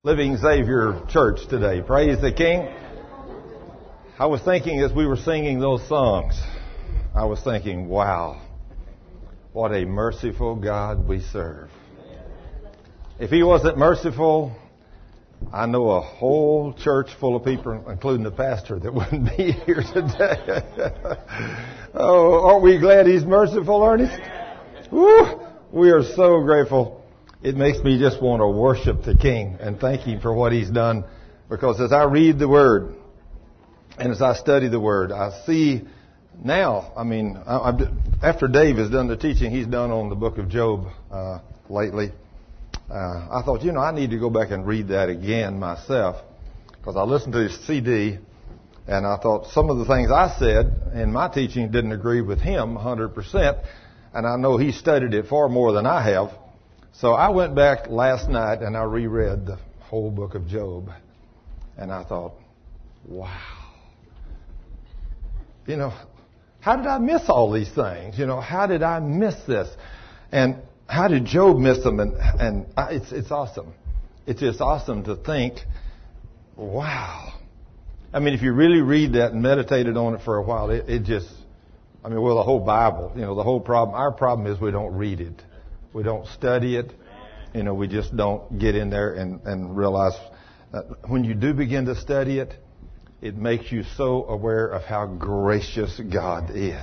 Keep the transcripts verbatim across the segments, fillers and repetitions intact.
Living Savior Church today. Praise the King. I was thinking as we were singing those songs, I was thinking, wow, what a merciful God we serve. If He wasn't merciful, I know a whole church full of people, including the pastor, that wouldn't be here today. Oh, aren't we glad He's merciful, Ernest? Woo! We are so grateful. It makes me just want to worship the King and thank Him for what He's done. Because as I read the Word and as I study the Word, I see now, I mean, I, I, after Dave has done the teaching he's done on the book of Job uh, lately, uh, I thought, you know, I need to go back and read that again myself. Because I listened to his C D and I thought some of the things I said in my teaching didn't agree with him one hundred percent. And I know he studied it far more than I have. So I went back last night and I reread the whole book of Job. And I thought, wow. You know, how did I miss all these things? You know, how did I miss this? And how did Job miss them? And, and it's, it's awesome. It's just awesome to think, wow. I mean, if you really read that and meditated on it for a while, it, it just, I mean, well, the whole Bible, you know, the whole problem, our problem is we don't read it. We don't study it. You know, we just don't get in there and, and realize that when you do begin to study it, it makes you so aware of how gracious God is.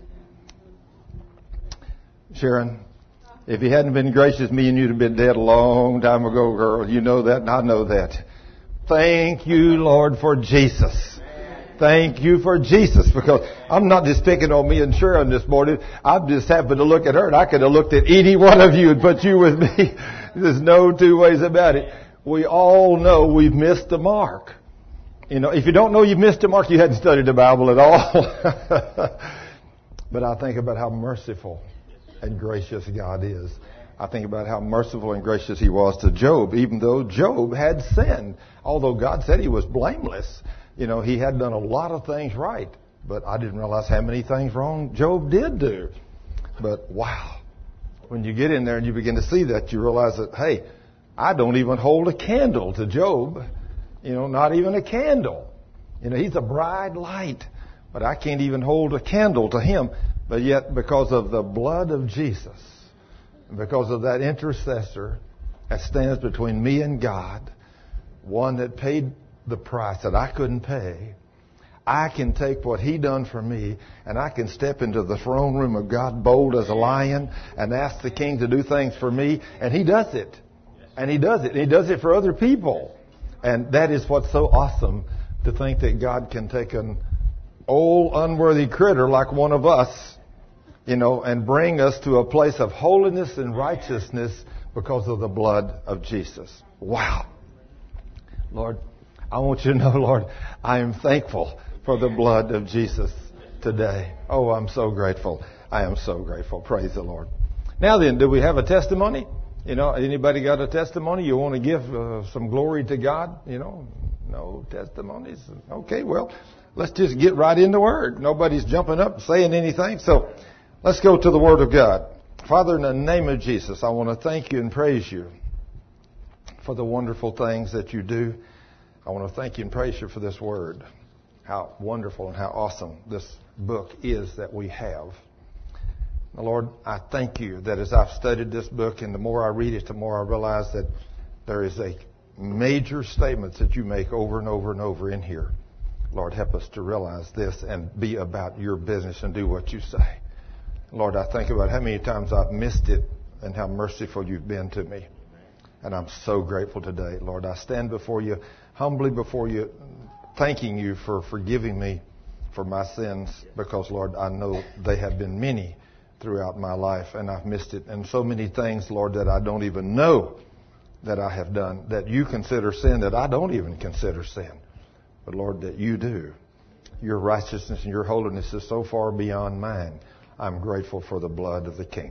Sharon, if He hadn't been gracious, me and you'd have been dead a long time ago, girl. You know that and I know that. Thank you, Lord, for Jesus. Thank you for Jesus, because I'm not just picking on me and Sharon this morning. I've just happened to look at her, and I could have looked at any one of you and put you with me. There's no two ways about it. We all know we've missed the mark. You know, if you don't know you've missed the mark, you hadn't studied the Bible at all. But I think about how merciful and gracious God is. I think about how merciful and gracious He was to Job, even though Job had sinned. Although God said he was blameless. You know, he had done a lot of things right, but I didn't realize how many things wrong Job did do. But wow, when you get in there and you begin to see that, you realize that, hey, I don't even hold a candle to Job. You know, not even a candle. You know, he's a bright light, but I can't even hold a candle to him. But yet, because of the blood of Jesus, because of that intercessor that stands between me and God, one that paid the price that I couldn't pay, I can take what He done for me and I can step into the throne room of God bold as a lion and ask the King to do things for me, and He does it. And He does it. And He does it for other people. And that is what's so awesome, to think that God can take an old unworthy critter like one of us, you know, and bring us to a place of holiness and righteousness because of the blood of Jesus. Wow. Lord, I want you to know, Lord, I am thankful for the blood of Jesus today. Oh, I'm so grateful. I am so grateful. Praise the Lord. Now then, do we have a testimony? You know, anybody got a testimony? You want to give uh, some glory to God? You know, no testimonies. Okay, well, let's just get right in the Word. Nobody's jumping up and saying anything. So let's go to the Word of God. Father, in the name of Jesus, I want to thank you and praise you for the wonderful things that you do. I want to thank you and praise you for this Word. How wonderful and how awesome this book is that we have. Now, Lord, I thank you that as I've studied this book, and the more I read it, the more I realize that there is a major statements that you make over and over and over in here. Lord, help us to realize this and be about your business and do what you say. Lord, I think about how many times I've missed it and how merciful you've been to me. And I'm so grateful today. Lord, I stand before you, humbly before you, thanking you for forgiving me for my sins, because, Lord, I know they have been many throughout my life, and I've missed it. And so many things, Lord, that I don't even know that I have done, that you consider sin, that I don't even consider sin. But, Lord, that you do. Your righteousness and your holiness is so far beyond mine. I'm grateful for the blood of the King.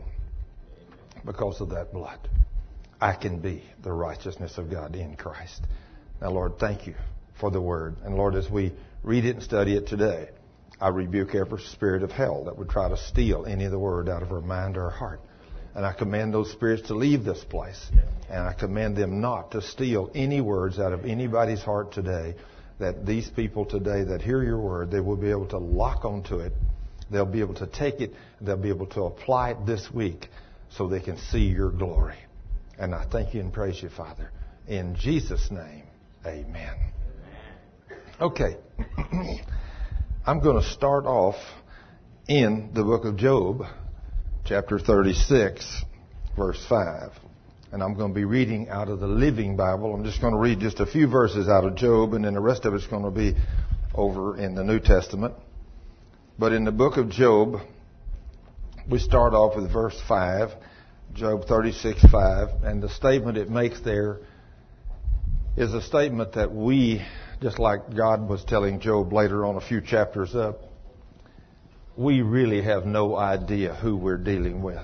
Because of that blood, I can be the righteousness of God in Christ. Now, Lord, thank you for the Word. And, Lord, as we read it and study it today, I rebuke every spirit of hell that would try to steal any of the Word out of our mind or our heart. And I command those spirits to leave this place. And I command them not to steal any words out of anybody's heart today. That these people today that hear your word, they will be able to lock onto it. They'll be able to take it. They'll be able to apply it this week so they can see your glory. And I thank you and praise you, Father. In Jesus' name, amen. Okay. I'm going to start off in the book of Job, chapter thirty-six, verse five. And I'm going to be reading out of the Living Bible. I'm just going to read just a few verses out of Job, and then the rest of it's going to be over in the New Testament. But in the book of Job, we start off with verse five, Job thirty-six, five, and the statement it makes there is a statement that we, just like God was telling Job later on a few chapters up, we really have no idea who we're dealing with.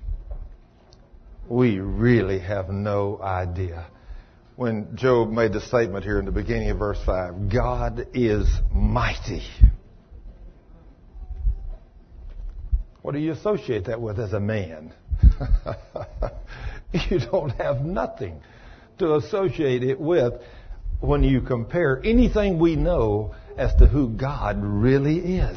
We really have no idea. When Job made the statement here in the beginning of verse five, God is mighty. What do you associate that with as a man? You don't have nothing to associate it with when you compare anything we know as to who God really is.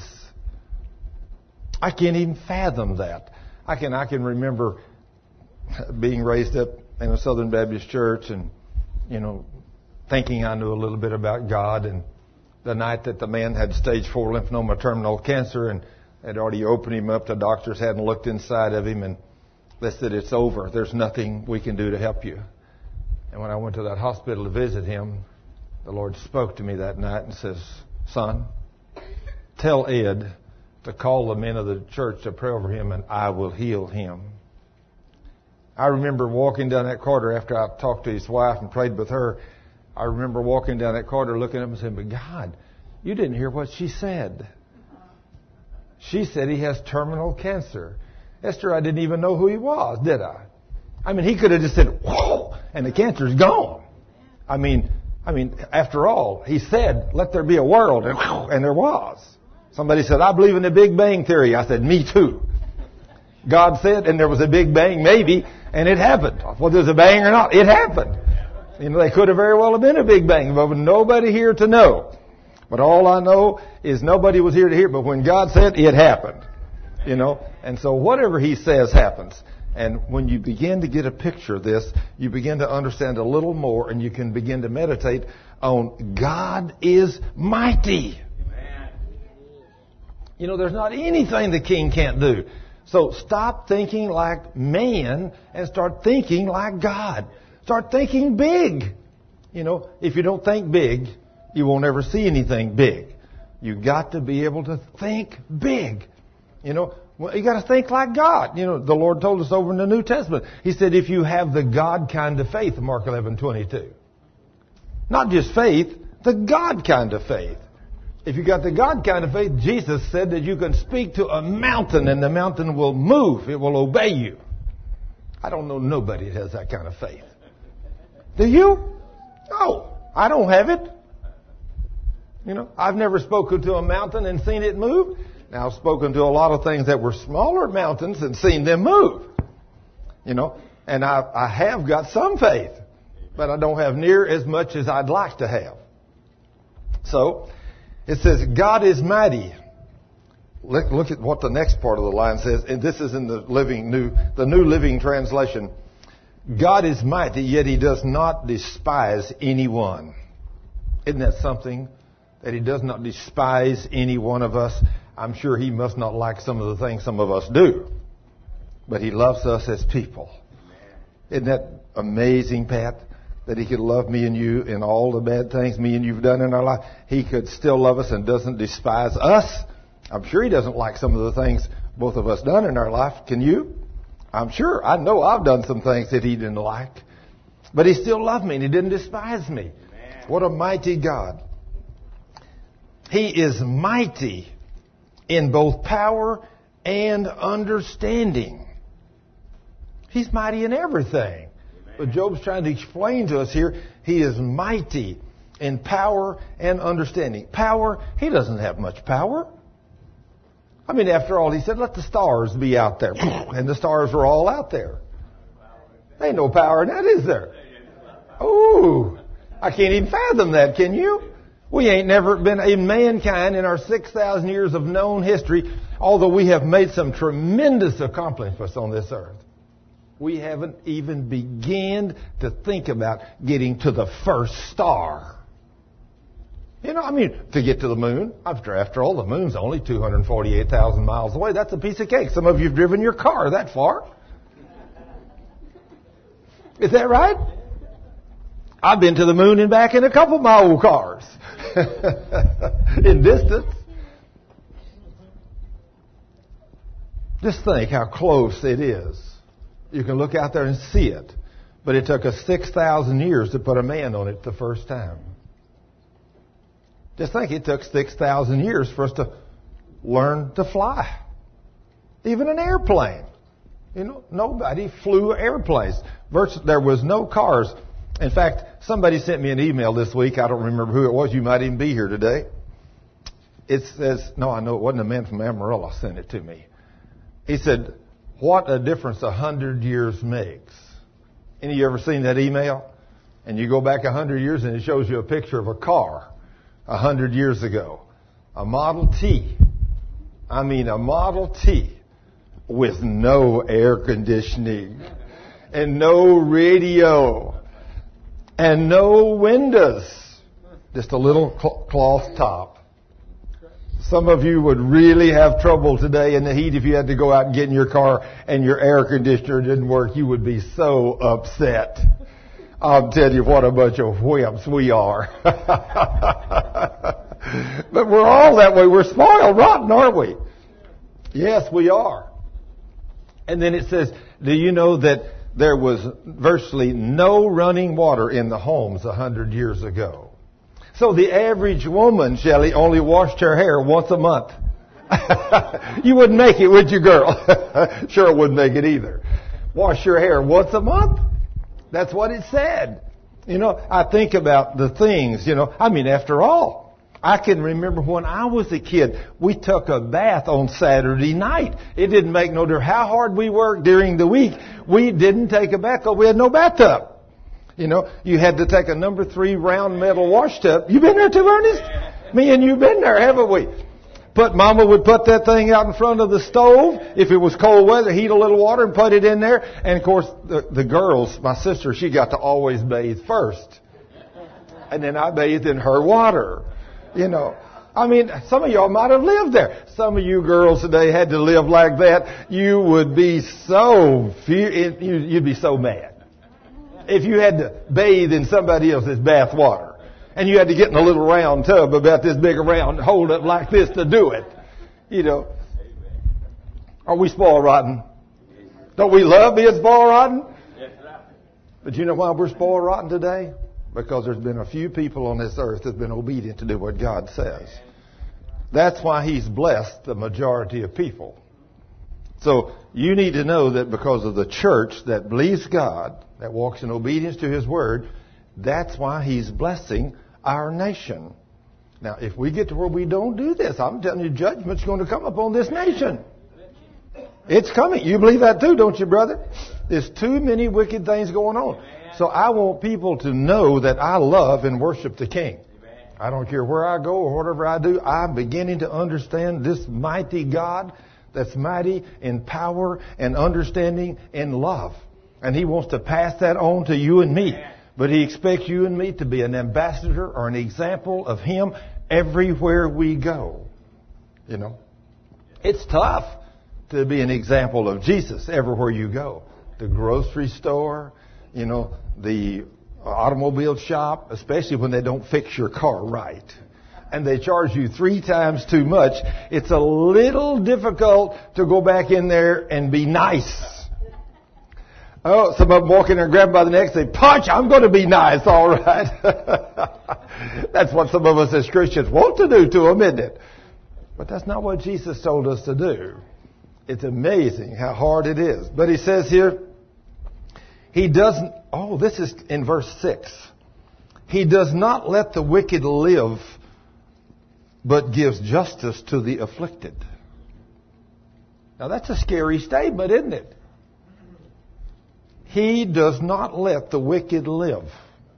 I can't even fathom that. I can I can remember being raised up in a Southern Baptist church and, you know, thinking I knew a little bit about God. And the night that the man had stage four lymphoma terminal cancer and had already opened him up, the doctors hadn't looked inside of him, and they said, it's over. There's nothing we can do to help you. And when I went to that hospital to visit him, the Lord spoke to me that night and says, son, tell Ed to call the men of the church to pray over him, and I will heal him. I remember walking down that corridor after I talked to his wife and prayed with her. I remember walking down that corridor looking at him and saying, but God, you didn't hear what she said. She said he has terminal cancer. Esther, I didn't even know who he was, did I? I mean, he could have just said, whoa, and the cancer's gone. I mean, I mean, after all, he said, let there be a world, and, and there was. Somebody said, I believe in the Big Bang Theory. I said, me too. God said, and there was a Big Bang, maybe, and it happened. Whether there's a bang or not, it happened. You know, they could have very well have been a Big Bang, but nobody here to know. But all I know is nobody was here to hear. But when God said, it happened. You know, and so whatever He says happens. And when you begin to get a picture of this, you begin to understand a little more, and you can begin to meditate on God is mighty. Amen. You know, there's not anything the King can't do. So stop thinking like man and start thinking like God. Start thinking big. You know, if you don't think big, you won't ever see anything big. You've got to be able to think big. You know, well, you got to think like God. You know, the Lord told us over in the New Testament. He said, if you have the God kind of faith, Mark eleven twenty-two. Not just faith, the God kind of faith. If you got the God kind of faith, Jesus said that you can speak to a mountain and the mountain will move. It will obey you. I don't know nobody that has that kind of faith. Do you? No, I don't have it. You know, I've never spoken to a mountain and seen it move. Now, I've spoken to a lot of things that were smaller mountains and seen them move. You know, and I, I have got some faith, but I don't have near as much as I'd like to have. So, it says, God is mighty. Look, look at what the next part of the line says, and this is in the living new, the New Living Translation. God is mighty, yet He does not despise anyone. Isn't that something? That He does not despise any one of us. I'm sure He must not like some of the things some of us do. But He loves us as people. Isn't that amazing, Pat? That He could love me and you in all the bad things me and you've done in our life. He could still love us and doesn't despise us. I'm sure He doesn't like some of the things both of us done in our life. Can you? I'm sure. I know I've done some things that He didn't like. But He still loved me and He didn't despise me. Amen. What a mighty God. He is mighty in both power and understanding. He's mighty in everything. But Job's trying to explain to us here, He is mighty in power and understanding. Power, He doesn't have much power. I mean, after all, he said, let the stars be out there. And the stars were all out there. There ain't no power in that, is there? Ooh, I can't even fathom that, can you? We ain't never been, in mankind, in our six thousand years of known history, although we have made some tremendous accomplishments on this earth, we haven't even begun to think about getting to the first star. You know, I mean, to get to the moon, after all, the moon's only two hundred forty-eight thousand miles away. That's a piece of cake. Some of you have driven your car that far. Is that right? I've been to the moon and back in a couple of my old cars. In distance. Just think how close it is. You can look out there and see it. But it took us six thousand years to put a man on it the first time. Just think, it took six thousand years for us to learn to fly. Even an airplane. You know, nobody flew airplanes. Virtually, there was no cars. In fact, somebody sent me an email this week. I don't remember who it was. You might even be here today. It says, no, I know it wasn't a man from Amarillo sent it to me. He said, what a difference a hundred years makes. Any of you ever seen that email? And you go back a hundred years and it shows you a picture of a car a hundred years ago. A Model T. I mean, a Model T with no air conditioning and no radio and no windows. Just a little cloth top. Some of you would really have trouble today in the heat if you had to go out and get in your car and your air conditioner didn't work. You would be so upset. I'll tell you what a bunch of wimps we are. But we're all that way. We're spoiled rotten, aren't we? Yes, we are. And then it says, do you know that there was virtually no running water in the homes a hundred years ago? So the average woman, Shelley, only washed her hair once a month. You wouldn't make it, would you, girl? Sure wouldn't make it either. Wash your hair once a month? That's what it said. You know, I think about the things, you know. I mean, after all, I can remember when I was a kid, we took a bath on Saturday night. It didn't make no difference how hard we worked during the week. We didn't take a bath because we had no bathtub. You know, you had to take a number three round metal wash tub. You been there too, Ernest? Me and you been there, haven't we? But Mama would put that thing out in front of the stove. If it was cold weather, heat a little water and put it in there. And, of course, the, the girls, my sister, she got to always bathe first. And then I bathed in her water. You know, I mean, some of y'all might have lived there. Some of you girls today had to live like that. You would be so, you'd be so mad if you had to bathe in somebody else's bath water. And you had to get in a little round tub about this big around, hold it like this to do it. You know. Are we spoiled rotten? Don't we love being spoiled rotten? But you know why we're spoiled rotten today? Because there's been a few people on this earth that have been obedient to do what God says. That's why He's blessed the majority of people. So you need to know that because of the church that believes God, that walks in obedience to His Word, that's why He's blessing our nation. Now, if we get to where we don't do this, I'm telling you, judgment's going to come upon this nation. It's coming. You believe that too, don't you, brother? There's too many wicked things going on. So I want people to know that I love and worship the King. I don't care where I go or whatever I do. I'm beginning to understand this mighty God that's mighty in power and understanding and love. And He wants to pass that on to you and me. But He expects you and me to be an ambassador or an example of Him everywhere we go. You know, it's tough to be an example of Jesus everywhere you go. The grocery store, you know, the automobile shop, especially when they don't fix your car right. And they charge you three times too much. It's a little difficult to go back in there and be nice. Oh, some of them walk in there and grab them by the neck and say, punch, I'm going to be nice, all right. That's what some of us as Christians want to do to them, isn't it? But that's not what Jesus told us to do. It's amazing how hard it is. But He says here, He doesn't, oh, this is in verse six. He does not let the wicked live, but gives justice to the afflicted. Now that's a scary statement, isn't it? He does not let the wicked live.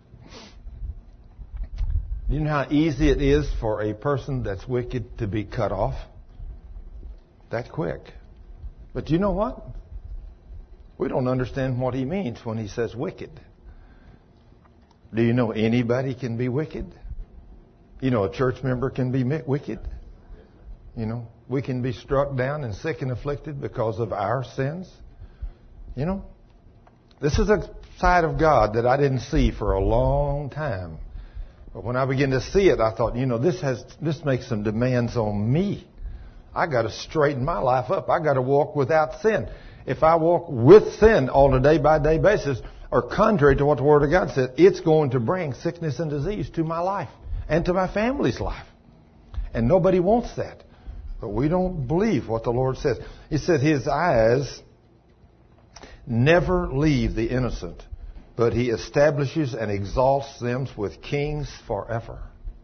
You know how easy it is for a person that's wicked to be cut off? That quick. But you know what? We don't understand what he means when he says wicked. Do you know anybody can be wicked? You know a church member can be wicked? You know, we can be struck down and sick and afflicted because of our sins. You know, this is a side of God that I didn't see for a long time. But when I began to see it, I thought, you know, this has this makes some demands on me. I got to straighten my life up. I got to walk without sin. If I walk with sin on a day-by-day basis, or contrary to what the Word of God said, it's going to bring sickness and disease to my life and to my family's life. And nobody wants that. But we don't believe what the Lord says. He said His eyes never leave the innocent, but He establishes and exalts them with kings forever.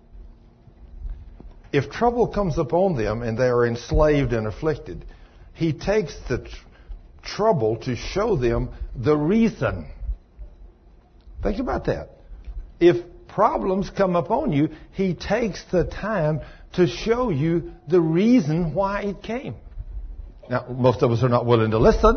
If trouble comes upon them and they are enslaved and afflicted, He takes the tr- trouble to show them the reason. Think about that. If problems come upon you, He takes the time to show you the reason why it came. Now, most of us are not willing to listen.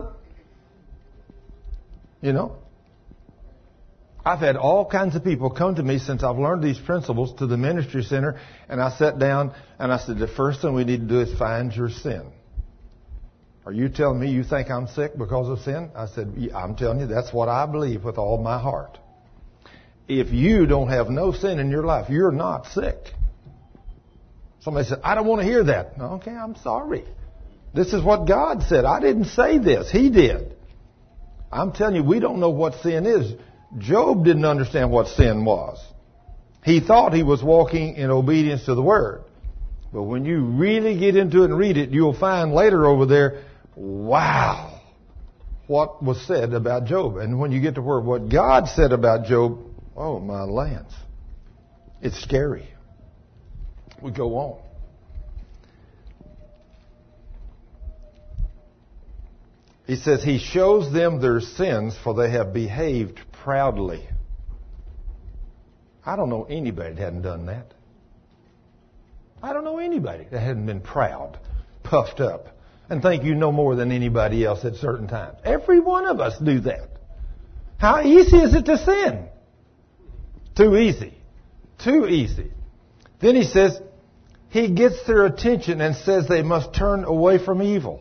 You know, I've had all kinds of people come to me since I've learned these principles to the ministry center, and I sat down and I said, the first thing we need to do is find your sin. Are you telling me you think I'm sick because of sin? I said, yeah, I'm telling you, that's what I believe with all my heart. If you don't have no sin in your life, you're not sick. Somebody said, I don't want to hear that. Okay, I'm sorry. This is what God said. I didn't say this. He did. I'm telling you, we don't know what sin is. Job didn't understand what sin was. He thought he was walking in obedience to the Word. But when you really get into it and read it, you'll find later over there, wow, what was said about Job. And when you get to where what God said about Job, oh, my lands, it's scary. We go on. He says, He shows them their sins, for they have behaved proudly. I don't know anybody that hadn't done that. I don't know anybody that hadn't been proud, puffed up, and think you know more than anybody else at certain times. Every one of us do that. How easy is it to sin? Too easy. Too easy. Then he says, He gets their attention and says they must turn away from evil.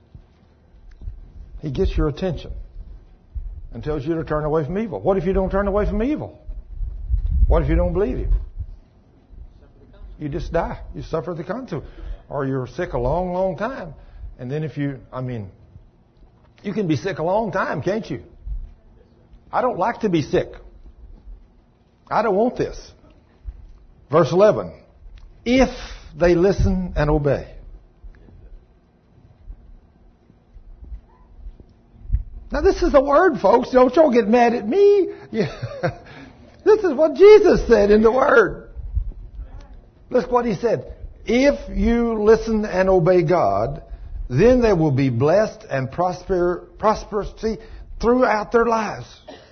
He gets your attention and tells you to turn away from evil. What if you don't turn away from evil? What if you don't believe Him? You just die. You suffer the consequence. Or you're sick a long, long time. And then if you, I mean, you can be sick a long time, can't you? I don't like to be sick. I don't want this. Verse eleven. If they listen and obey. Now this is the Word, folks. Don't y'all get mad at me. Yeah. This is what Jesus said in the Word. Look what He said. If you listen and obey God, then they will be blessed and prosper, prosperity throughout their lives.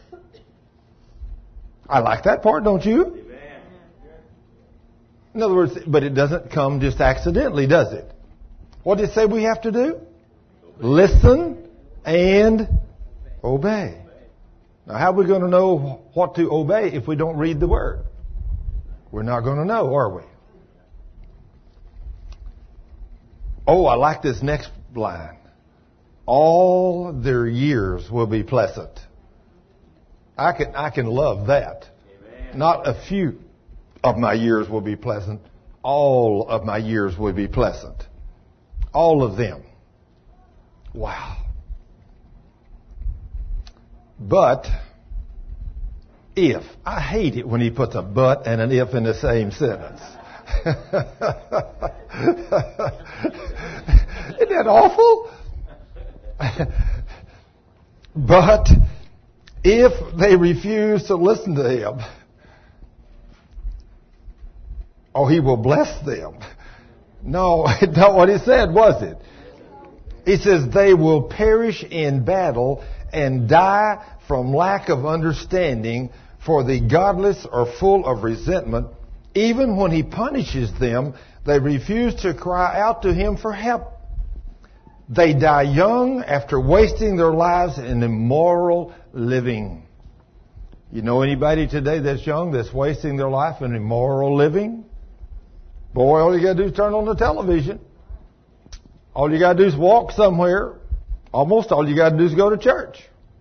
I like that part, don't you? Amen. In other words, but it doesn't come just accidentally, does it? What did it say we have to do? Listen and obey. Now, how are we going to know what to obey if we don't read the Word? We're not going to know, are we? Oh, I like this next line. All their years will be pleasant. I can I can love that. Amen. Not a few of my years will be pleasant. All of my years will be pleasant. All of them. Wow. But if, I hate it when he puts a but and an if in the same sentence. Isn't that awful? But if they refuse to listen to Him, oh, He will bless them. No, it's not what He said, was it? He says they will perish in battle and die from lack of understanding, for the godless are full of resentment. Even when he punishes them, they refuse to cry out to him for help. They die young after wasting their lives in immoral living. You know anybody today that's young that's wasting their life in immoral living? Boy, all you got to do is turn on the television. All you got to do is walk somewhere. Almost all you got to do is go to church.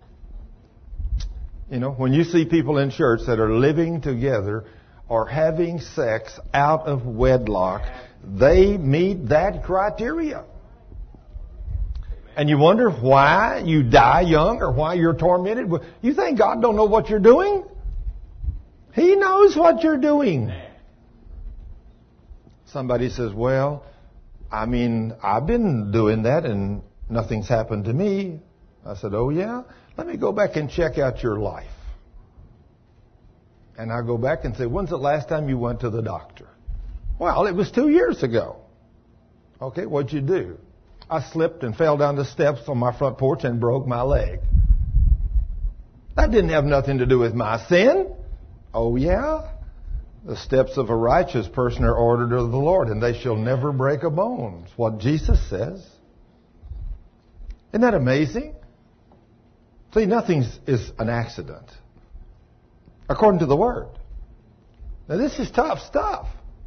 You know, when you see people in church that are living together or having sex out of wedlock, they meet that criteria. And you wonder why you die young or why you're tormented. You think God don't know what you're doing? He knows what you're doing. Somebody says, well, I mean, I've been doing that and nothing's happened to me. I said, oh yeah? Let me go back and check out your life. And I go back and say, when's the last time you went to the doctor? Well, it was two years ago. Okay, what'd you do? I slipped and fell down the steps on my front porch and broke my leg. That didn't have nothing to do with my sin. Oh yeah? The steps of a righteous person are ordered of the Lord, and they shall never break a bone. It's what Jesus says. Isn't that amazing? See, nothing is an accident, according to the Word. Now, this is tough stuff.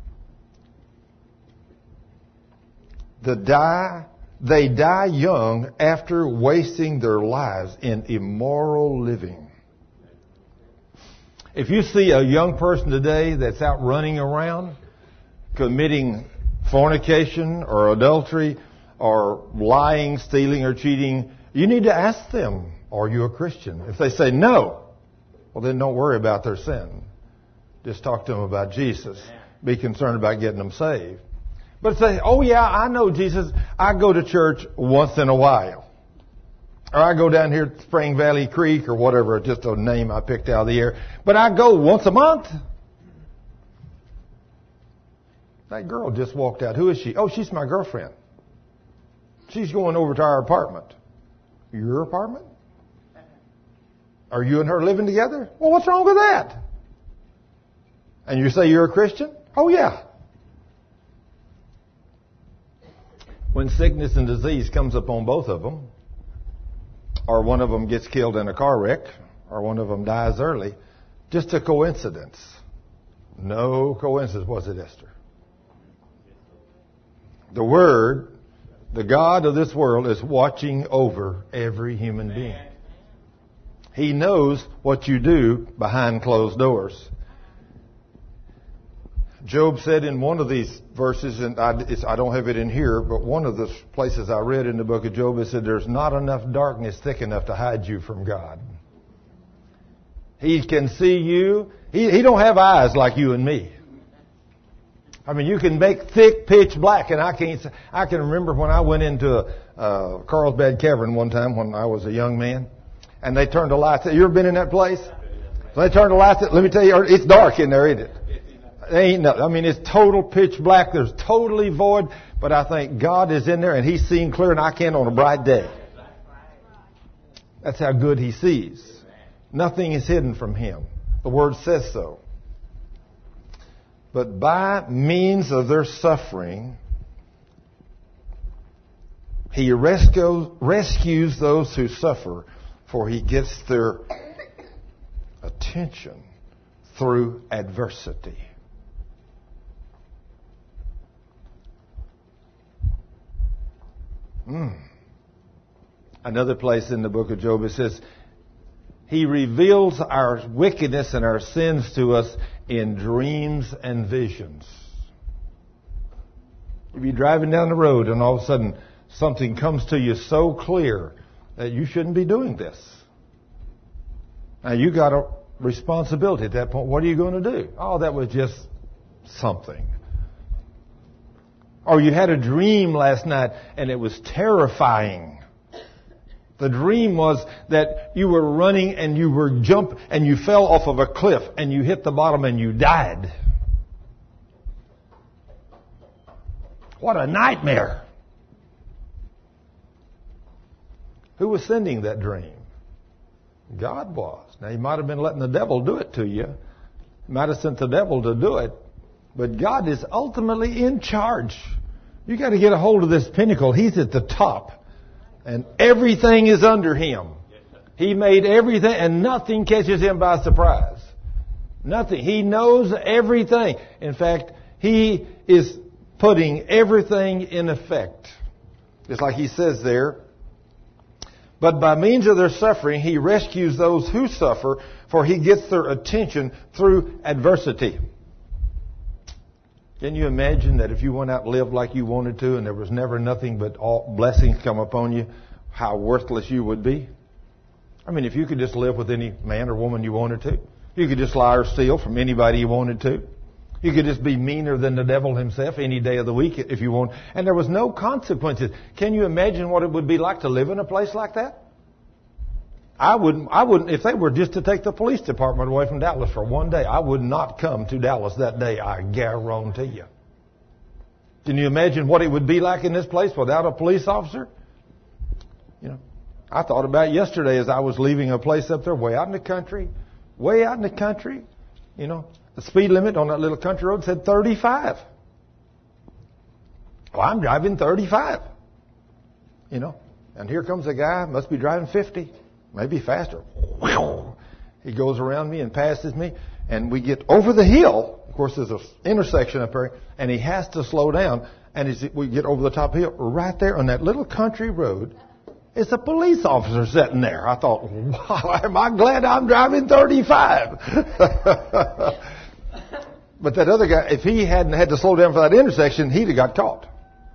The die, they die young after wasting their lives in immoral living. If you see a young person today that's out running around committing fornication or adultery or lying, stealing, or cheating, you need to ask them, are you a Christian? If they say no, well then don't worry about their sin. Just talk to them about Jesus. Be concerned about getting them saved. But say, oh yeah, I know Jesus. I go to church once in a while. Or I go down here at Spring Valley Creek or whatever, just a name I picked out of the air. But I go once a month. That girl just walked out. Who is she? Oh, she's my girlfriend. She's going over to our apartment. Your apartment? Are you and her living together? Well, what's wrong with that? And you say you're a Christian? Oh, yeah. When sickness and disease comes upon both of them, or one of them gets killed in a car wreck, or one of them dies early, just a coincidence. No coincidence, was it, Esther? The Word, the God of this world, is watching over every human being. He knows what you do behind closed doors. Job said in one of these verses, and I, it's, I don't have it in here, but one of the places I read in the book of Job, it said there's not enough darkness thick enough to hide you from God. He can see you. He, he don't have eyes like you and me. I mean, you can make thick pitch black, and I can't. I can remember when I went into a, uh, Carlsbad Cavern one time when I was a young man, and they turned the lights. You ever been in that place? So they turned the lights. Let me tell you, it's dark in there, isn't it? There ain't no, I mean, it's total pitch black. There's totally void. But I think God is in there and He's seeing clear and I can on a bright day. That's how good He sees. Nothing is hidden from Him. The Word says so. But by means of their suffering, He rescues, rescues those who suffer, for He gets their attention through adversity. Mm. Another place in the book of Job, it says, He reveals our wickedness and our sins to us in dreams and visions. If you're driving down the road and all of a sudden something comes to you so clear that you shouldn't be doing this. Now you got a responsibility at that point. What are you going to do? Oh, that was just something. Or you had a dream last night and it was terrifying. The dream was that you were running and you were jump and you fell off of a cliff and you hit the bottom and you died. What a nightmare. Who was sending that dream? God was. Now, He might have been letting the devil do it to you. He might have sent the devil to do it. But God is ultimately in charge. You got to get a hold of this pinnacle. He's at the top. And everything is under Him. He made everything, and nothing catches Him by surprise. Nothing. He knows everything. In fact, He is putting everything in effect. It's like He says there, but by means of their suffering, He rescues those who suffer, for He gets their attention through adversity. Can you imagine that if you went out and lived like you wanted to and there was never nothing but all blessings come upon you, how worthless you would be? I mean, if you could just live with any man or woman you wanted to. You could just lie or steal from anybody you wanted to. You could just be meaner than the devil himself any day of the week if you want. And there was no consequences. Can you imagine what it would be like to live in a place like that? I wouldn't, I wouldn't, if they were just to take the police department away from Dallas for one day, I would not come to Dallas that day, I guarantee you. Can you imagine what it would be like in this place without a police officer? You know, I thought about it yesterday as I was leaving a place up there way out in the country, way out in the country. You know, the speed limit on that little country road said thirty-five. Well, I'm driving thirty-five. You know, and here comes a guy, must be driving fifty. Maybe faster. He goes around me and passes me, and we get over the hill. Of course, there's an intersection up there, and he has to slow down. And as we get over the top of the hill, right there on that little country road, it's a police officer sitting there. I thought, wow, am I glad I'm driving thirty-five? But that other guy, if he hadn't had to slow down for that intersection, he'd have got caught.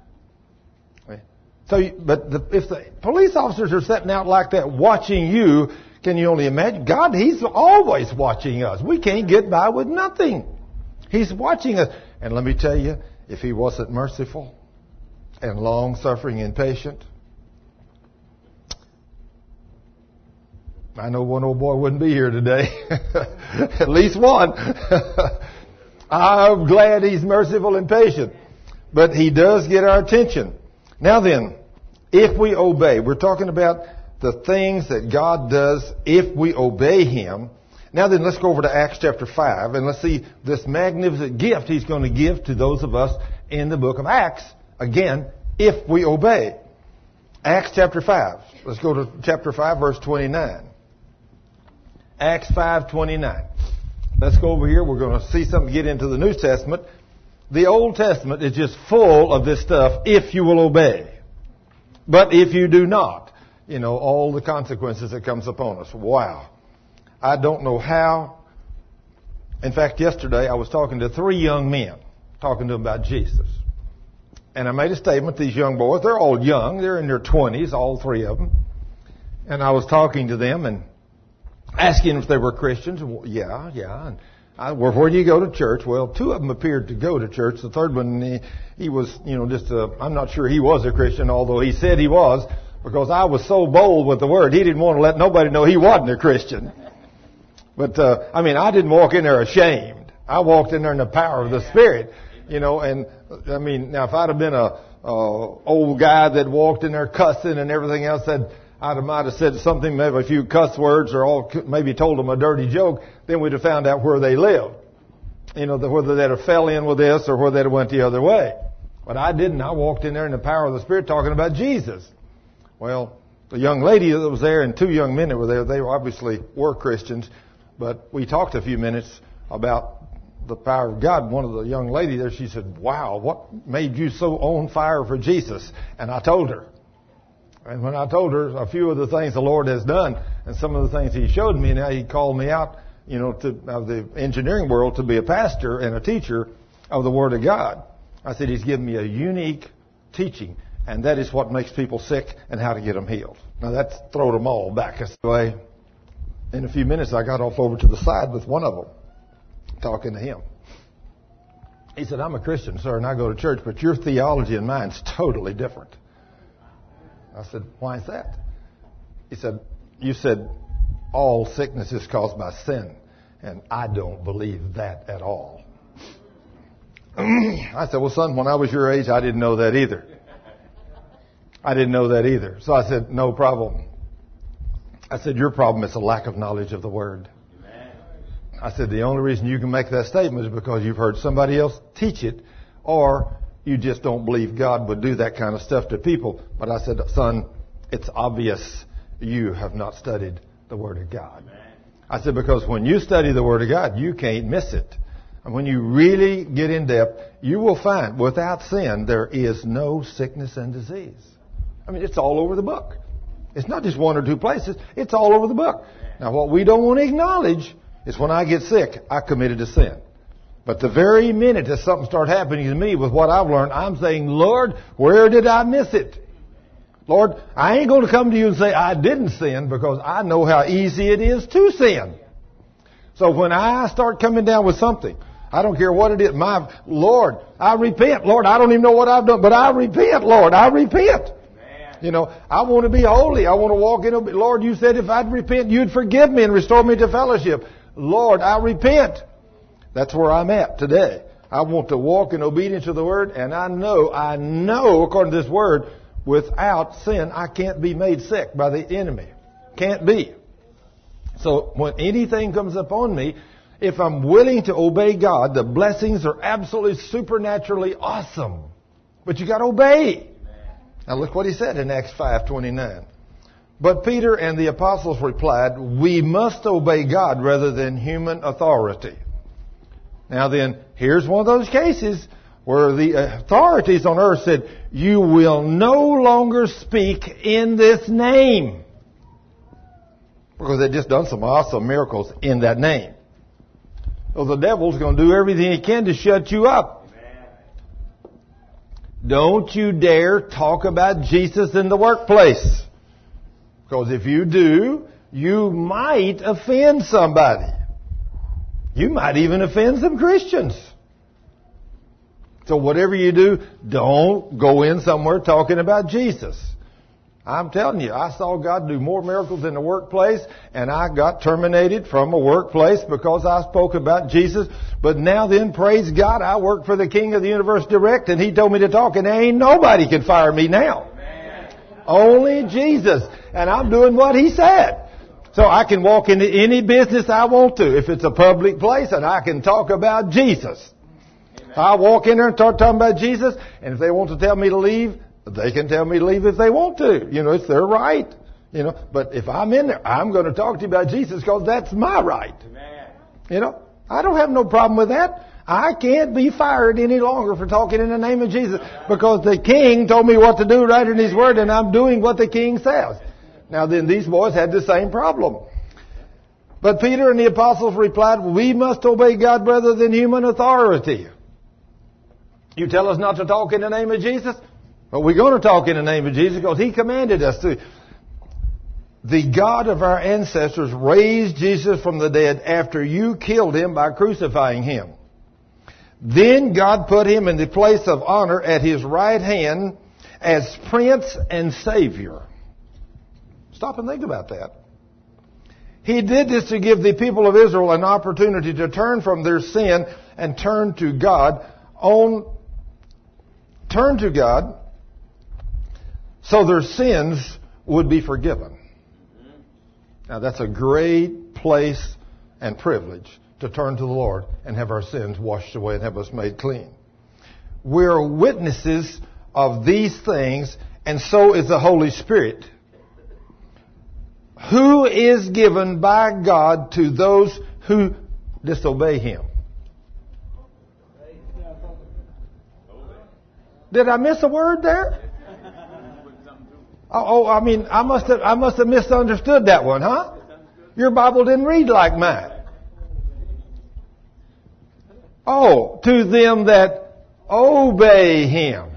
So, but the, if the police officers are sitting out like that watching you, can you only imagine? God, He's always watching us. We can't get by with nothing. He's watching us. And let me tell you, if He wasn't merciful and long-suffering and patient, I know one old boy wouldn't be here today. At least one. I'm glad He's merciful and patient. But He does get our attention. Now then, if we obey, we're talking about the things that God does if we obey Him. Now then, let's go over to Acts chapter five, and let's see this magnificent gift He's going to give to those of us in the book of Acts, again, if we obey. Acts chapter five. Let's go to chapter five, verse twenty-nine. Acts five twenty-nine. Let's go over here. We're going to see something, get into the New Testament. The Old Testament is just full of this stuff if you will obey. But if you do not, you know, all the consequences that comes upon us. Wow. I don't know how. In fact, yesterday I was talking to three young men, talking to them about Jesus. And I made a statement, these young boys, they're all young, they're in their twenties, all three of them. And I was talking to them and asking if they were Christians. Well, yeah, yeah. And I, well, where do you go to church? Well, two of them appeared to go to church. The third one, he, he was, you know, just a, I'm not sure he was a Christian, although he said he was, because I was so bold with the word, he didn't want to let nobody know he wasn't a Christian. But, uh, I mean, I didn't walk in there ashamed. I walked in there in the power of the Spirit, you know, and, I mean, now if I'd have been a, a old guy that walked in there cussing and everything else, that I might have said something, maybe a few cuss words, or all, maybe told them a dirty joke. Then we'd have found out where they lived. You know, whether they'd have fell in with this or whether they'd have went the other way. But I didn't. I walked in there in the power of the Spirit talking about Jesus. Well, the young lady that was there and two young men that were there, they obviously were Christians. But we talked a few minutes about the power of God. One of the young lady there, she said, wow, what made you so on fire for Jesus? And I told her. And when I told her a few of the things the Lord has done and some of the things He showed me, now He called me out, you know, to of the engineering world to be a pastor and a teacher of the Word of God. I said He's given me a unique teaching, and that is what makes people sick and how to get them healed. Now that's thrown them all back. Anyway, in a few minutes I got off over to the side with one of them, talking to him. He said, I'm a Christian, sir, and I go to church, but your theology and mine's totally different. I said, why is that? He said, you said all sickness is caused by sin, and I don't believe that at all. I said, well, son, when I was your age, I didn't know that either. I didn't know that either. So I said, no problem. I said, your problem is a lack of knowledge of the Word. Amen. I said, the only reason you can make that statement is because you've heard somebody else teach it, or you just don't believe God would do that kind of stuff to people. But I said, son, it's obvious you have not studied the Word of God. Amen. I said, because when you study the Word of God, you can't miss it. And when you really get in depth, you will find without sin, there is no sickness and disease. I mean, it's all over the book. It's not just one or two places. It's all over the book. Now, what we don't want to acknowledge is when I get sick, I committed a sin. But the very minute that something starts happening to me with what I've learned, I'm saying, Lord, where did I miss it? Lord, I ain't going to come to you and say I didn't sin, because I know how easy it is to sin. So when I start coming down with something, I don't care what it is. My Lord, I repent. Lord, I don't even know what I've done, but I repent, Lord. I repent. You know, I want to be holy. I want to walk in. Lord, you said if I'd repent, you'd forgive me and restore me to fellowship. Lord, I repent. That's where I'm at today. I want to walk in obedience to the Word, and I know, I know, according to this Word, without sin, I can't be made sick by the enemy. Can't be. So when anything comes upon me, if I'm willing to obey God, the blessings are absolutely supernaturally awesome. But you got to obey. Now look what he said in Acts five twenty-nine. But Peter and the apostles replied, we must obey God rather than human authority. Now then, here's one of those cases where the authorities on earth said, you will no longer speak in this name. Because they'd just done some awesome miracles in that name. So the devil's going to do everything he can to shut you up. Don't you dare talk about Jesus in the workplace. Because if you do, you might offend somebody. You might even offend some Christians. So whatever you do, don't go in somewhere talking about Jesus. I'm telling you, I saw God do more miracles in the workplace, and I got terminated from a workplace because I spoke about Jesus. But now then, praise God, I work for the King of the Universe direct, and He told me to talk, and there ain't nobody can fire me now. Amen. Only Jesus. And I'm doing what He said. So I can walk into any business I want to, if it's a public place, and I can talk about Jesus. Amen. I walk in there and start talking about Jesus, and if they want to tell me to leave, they can tell me to leave if they want to. You know, it's their right. You know, but if I'm in there, I'm going to talk to you about Jesus because that's my right. Amen. You know, I don't have no problem with that. I can't be fired any longer for talking in the name of Jesus because the King told me what to do right in His Word, and I'm doing what the King says. Now then, these boys had the same problem. But Peter and the apostles replied, we must obey God rather than human authority. You tell us not to talk in the name of Jesus? But we're going to talk in the name of Jesus because He commanded us to. The God of our ancestors raised Jesus from the dead after you killed Him by crucifying Him. Then God put Him in the place of honor at His right hand as Prince and Savior. Stop and think about that. He did this to give the people of Israel an opportunity to turn from their sin and turn to God on, turn to God so their sins would be forgiven. Now that's a great place and privilege to turn to the Lord and have our sins washed away and have us made clean. We're witnesses of these things, and so is the Holy Spirit, who is given by God to those who disobey Him. Did I miss a word there? Oh, I mean, I must have, I must have misunderstood that one, huh? Your Bible didn't read like mine. Oh, to them that obey Him.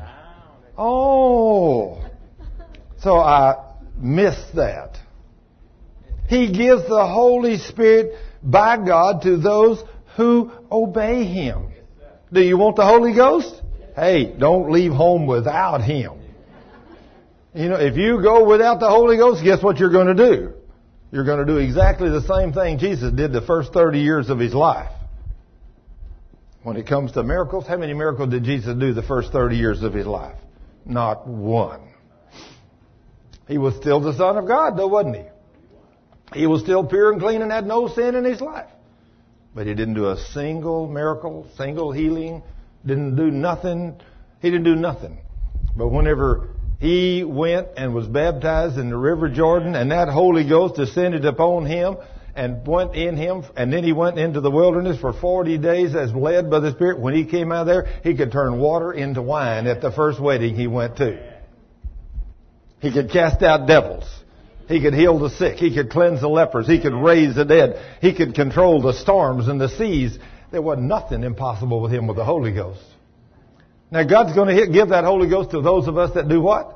Oh. So I missed that. He gives the Holy Spirit by God to those who obey Him. Do you want the Holy Ghost? Hey, don't leave home without Him. You know, if you go without the Holy Ghost, guess what you're going to do? You're going to do exactly the same thing Jesus did the first thirty years of His life. When it comes to miracles, how many miracles did Jesus do the first thirty years of His life? Not one. He was still the Son of God, though, wasn't He? He was still pure and clean and had no sin in his life. But he didn't do a single miracle, single healing, didn't do nothing. He didn't do nothing. But whenever he went and was baptized in the River Jordan, and that Holy Ghost descended upon him and went in him, and then he went into the wilderness for forty days as led by the Spirit. When he came out of there, he could turn water into wine at the first wedding he went to. He could cast out devils. He could heal the sick. He could cleanse the lepers. He could raise the dead. He could control the storms and the seas. There was nothing impossible with him with the Holy Ghost. Now God's going to give that Holy Ghost to those of us that do what?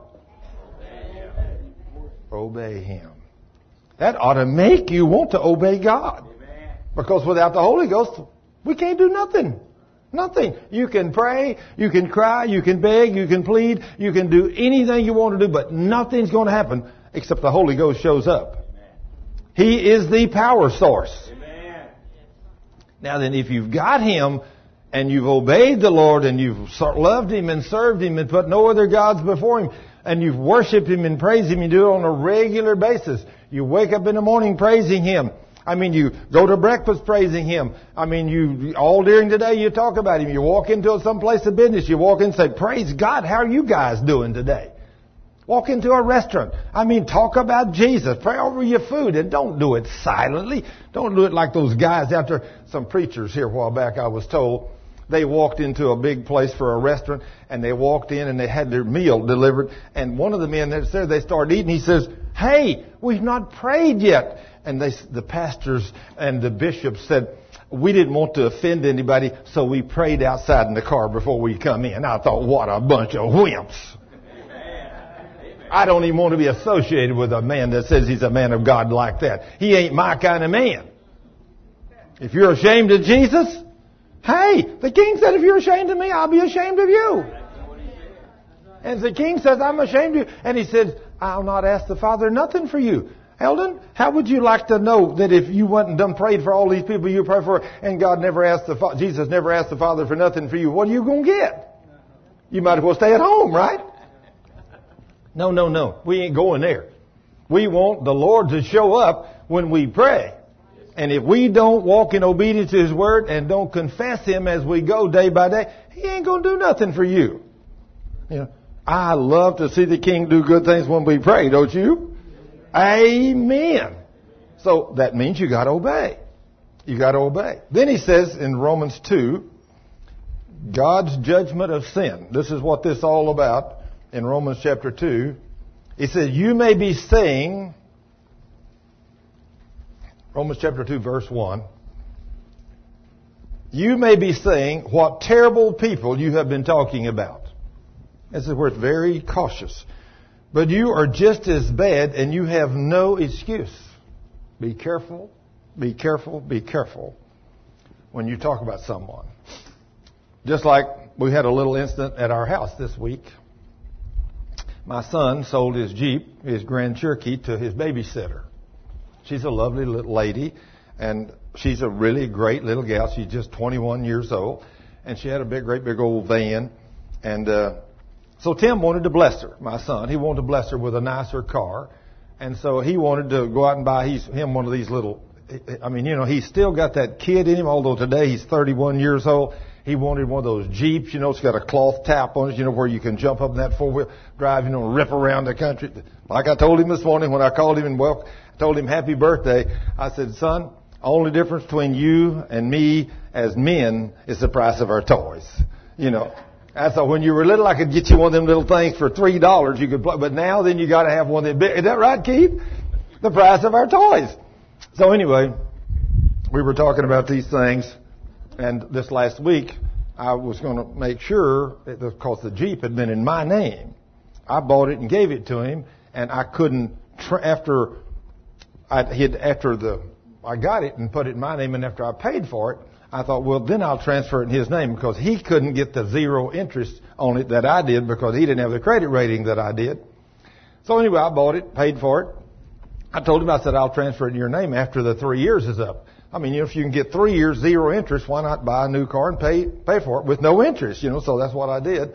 Obey Him. That ought to make you want to obey God. Because without the Holy Ghost, we can't do nothing. Nothing. You can pray, you can cry, you can beg, you can plead, you can do anything you want to do, but nothing's going to happen except the Holy Ghost shows up. He is the power source. Amen. Now then, if you've got Him and you've obeyed the Lord and you've loved Him and served Him and put no other gods before Him, and you've worshiped Him and praised Him, you do it on a regular basis. You wake up in the morning praising Him. I mean, you go to breakfast praising Him. I mean, you all during the day you talk about Him. You walk into some place of business. You walk in and say, praise God, how are you guys doing today? Walk into a restaurant. I mean, talk about Jesus. Pray over your food. And don't do it silently. Don't do it like those guys out there. Some preachers here a while back, I was told, they walked into a big place for a restaurant, and they walked in and they had their meal delivered. And one of the men that's there, they started eating. He says, hey, we've not prayed yet. And they, the pastors and the bishops said, we didn't want to offend anybody, so we prayed outside in the car before we come in. I thought, what a bunch of wimps. I don't even want to be associated with a man that says he's a man of God like that. He ain't my kind of man. If you're ashamed of Jesus, hey, the king said, if you're ashamed of me, I'll be ashamed of you. And the king says, I'm ashamed of you. And he said, I'll not ask the Father nothing for you. Eldon, how would you like to know that if you went and done prayed for all these people you pray for, and God never asked the Father, Jesus never asked the Father for nothing for you, what are you going to get? You might as well stay at home, right? No, no, no. We ain't going there. We want the Lord to show up when we pray. And if we don't walk in obedience to His Word and don't confess Him as we go day by day, He ain't going to do nothing for you. You know, I love to see the King do good things when we pray, don't you? Amen. So that means you got to obey. You got to obey. Then he says in Romans two, God's judgment of sin. This is what this is all about. In Romans chapter two, he says, you may be saying, Romans chapter two, verse one, you may be saying, what terrible people you have been talking about. This is where it's very cautious. But you are just as bad and you have no excuse. Be careful, be careful, be careful when you talk about someone. Just like we had a little incident at our house this week. My son sold his Jeep, his Grand Cherokee, to his babysitter. She's a lovely little lady, and she's a really great little gal. She's just twenty-one years old, and she had a big, great big old van. And uh, so Tim wanted to bless her, my son. He wanted to bless her with a nicer car. And so he wanted to go out and buy he's, him one of these little, I mean, you know, he's still got that kid in him, although today he's thirty-one years old. He wanted one of those Jeeps, you know, it's got a cloth tap on it, you know, where you can jump up in that four-wheel drive, you know, and rip around the country. Like I told him this morning when I called him and well, I told him happy birthday. I said, son, only difference between you and me as men is the price of our toys. You know, I thought when you were little, I could get you one of them little things for three dollars you could play. But now then you got to have one of them big. Is that right, Keith? The price of our toys. So anyway, we were talking about these things. And this last week, I was going to make sure, because the Jeep had been in my name, I bought it and gave it to him, and I couldn't, tra- after I had, after the, I got it and put it in my name, and after I paid for it, I thought, well, then I'll transfer it in his name, because he couldn't get the zero interest on it that I did, because he didn't have the credit rating that I did. So anyway, I bought it, paid for it. I told him, I said, I'll transfer it in your name after the three years is up. I mean, you know, if you can get three years, zero interest, why not buy a new car and pay pay for it with no interest, you know? So that's what I did.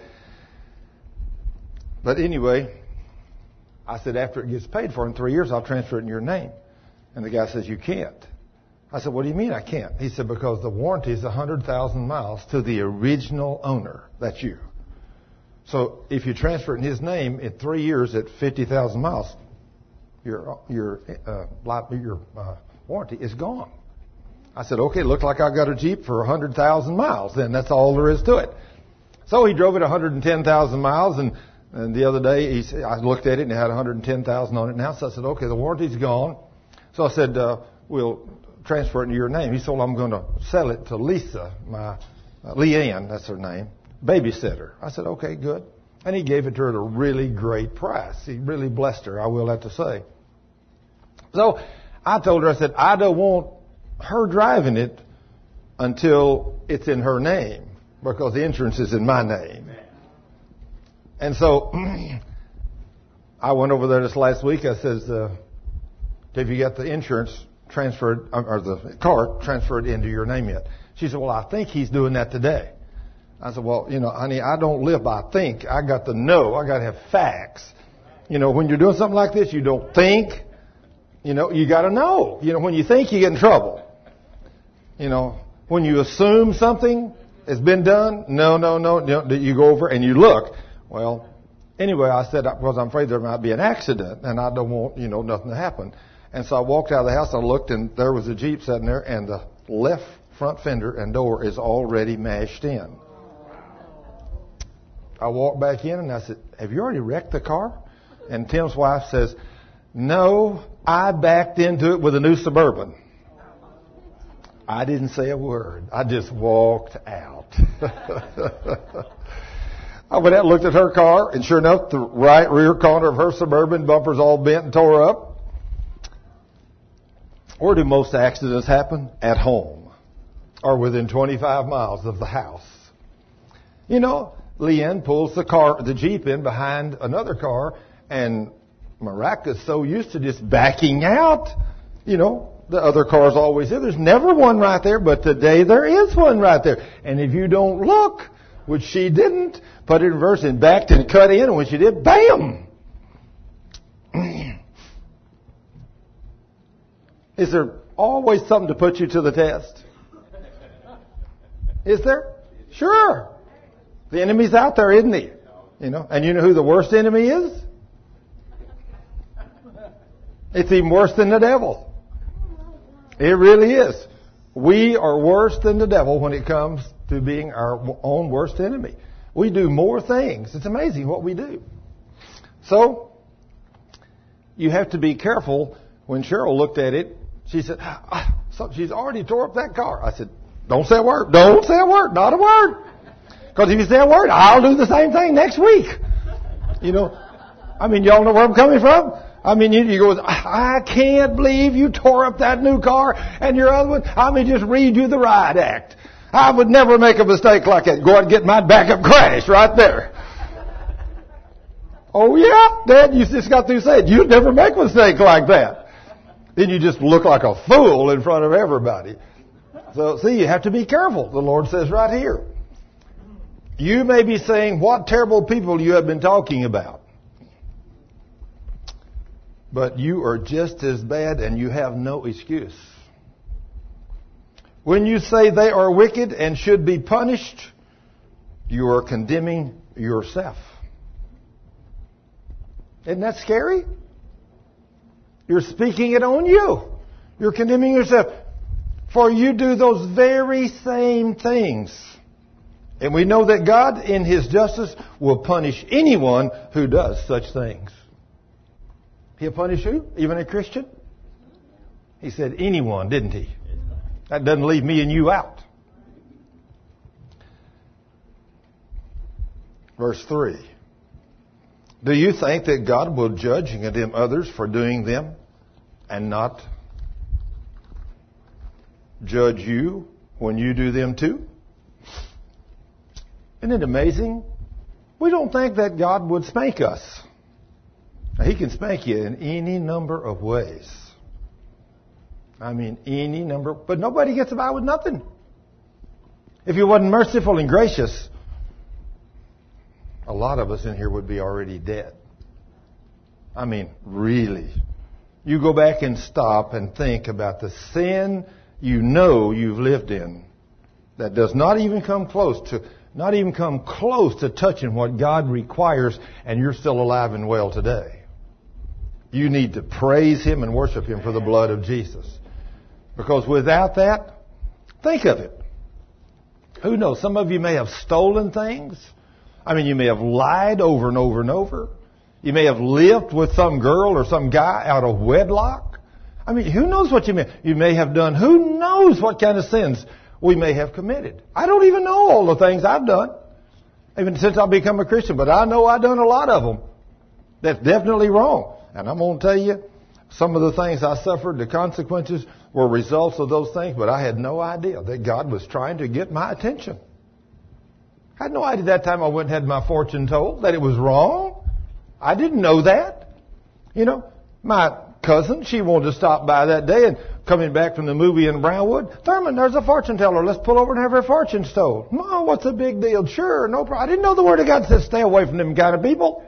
But anyway, I said after it gets paid for in three years, I'll transfer it in your name. And the guy says, you can't. I said, what do you mean I can't? He said, because the warranty is one hundred thousand miles to the original owner. That's you. So if you transfer it in his name in three years at fifty thousand miles, your your uh, your uh, warranty is gone. I said, okay, looked like I got a Jeep for one hundred thousand miles. Then that's all there is to it. So he drove it one hundred ten thousand miles, and, and the other day he said, I looked at it and it had one hundred ten thousand on it now. So I said, okay, the warranty's gone. So I said, uh, we'll transfer it into your name. He said, well, I'm going to sell it to Lisa, my uh, Leanne, that's her name, babysitter. I said, okay, good. And he gave it to her at a really great price. He really blessed her, I will have to say. So I told her, I said, I don't want her driving it until it's in her name, because the insurance is in my name. And so I went over there this last week. I says, uh, have you got the insurance transferred, or the car transferred into your name yet? She said, well, I think he's doing that today. I said, well, you know, honey, I don't live by think. I got to know. I got to have facts. You know, when you're doing something like this, you don't think. You know, you got to know. You know, when you think, you get in trouble. You know, when you assume something has been done, no, no, no, no, you go over and you look. Well, anyway, I said, because I'm afraid there might be an accident, and I don't want, you know, nothing to happen. And so I walked out of the house, I looked, and there was a Jeep sitting there, and the left front fender and door is already mashed in. I walked back in, and I said, have you already wrecked the car? And Tim's wife says, no, I backed into it with a new Suburban. I didn't say a word. I just walked out. I went out and looked at her car, and sure enough, the right rear corner of her Suburban bumper's all bent and tore up. Where do most accidents happen? At home, or within twenty-five miles of the house. You know, Leanne pulls the car, the Jeep in behind another car, and Maraca's so used to just backing out. You know, the other car's always there. There's never one right there, but today there is one right there. And if you don't look, which she didn't, put it in reverse and backed and cut in, and when she did, bam! Is there always something to put you to the test? Is there? Sure. The enemy's out there, isn't he? You know, and you know who the worst enemy is? It's even worse than the devil. It really is. We are worse than the devil when it comes to being our own worst enemy. We do more things. It's amazing what we do. So, you have to be careful. When Cheryl looked at it, she said, ah, so she's already tore up that car. I said, don't say a word. Don't say a word. Not a word. Because if you say a word, I'll do the same thing next week. You know, I mean, y'all know where I'm coming from? I mean, you, you go, I can't believe you tore up that new car and your other one. I mean, just read you the riot act. I would never make a mistake like that. Go out and get my backup crash right there. Oh, yeah, Dad, you just got through saying, you'd never make a mistake like that. Then you just look like a fool in front of everybody. So, see, you have to be careful. The Lord says right here. You may be saying, what terrible people you have been talking about. But you are just as bad and you have no excuse. When you say they are wicked and should be punished, you are condemning yourself. Isn't that scary? You're speaking it on you. You're condemning yourself. For you do those very same things. And we know that God, in His justice, will punish anyone who does such things. He'll punish who? Even a Christian? He said anyone, didn't He? That doesn't leave me and you out. Verse three. Do you think that God will judge and condemn others for doing them and not judge you when you do them too? Isn't it amazing? We don't think that God would spank us. Now, He can spank you in any number of ways. I mean, any number. But nobody gets by with nothing. If He wasn't merciful and gracious, a lot of us in here would be already dead. I mean, really you go back and stop and think about the sin you know you've lived in that does not even come close to, not even come close to touching what God requires, and you're still alive and well today. You need to praise Him and worship Him for the blood of Jesus. Because without that, think of it. Who knows? Some of you may have stolen things. I mean, you may have lied over and over and over. You may have lived with some girl or some guy out of wedlock. I mean, who knows what you may, you may have done. Who knows what kind of sins we may have committed. I don't even know all the things I've done, even since I've become a Christian, but I know I've done a lot of them. That's definitely wrong. And I'm going to tell you, some of the things I suffered, the consequences were results of those things, but I had no idea that God was trying to get my attention. I had no idea that time I went and had my fortune told, that it was wrong. I didn't know that. You know, my cousin, she wanted to stop by that day, and coming back from the movie in Brownwood, Thurman, there's a fortune teller. Let's pull over and have her fortune told. Oh, what's the big deal? Sure, no problem. I didn't know the Word of God said stay away from them kind of people.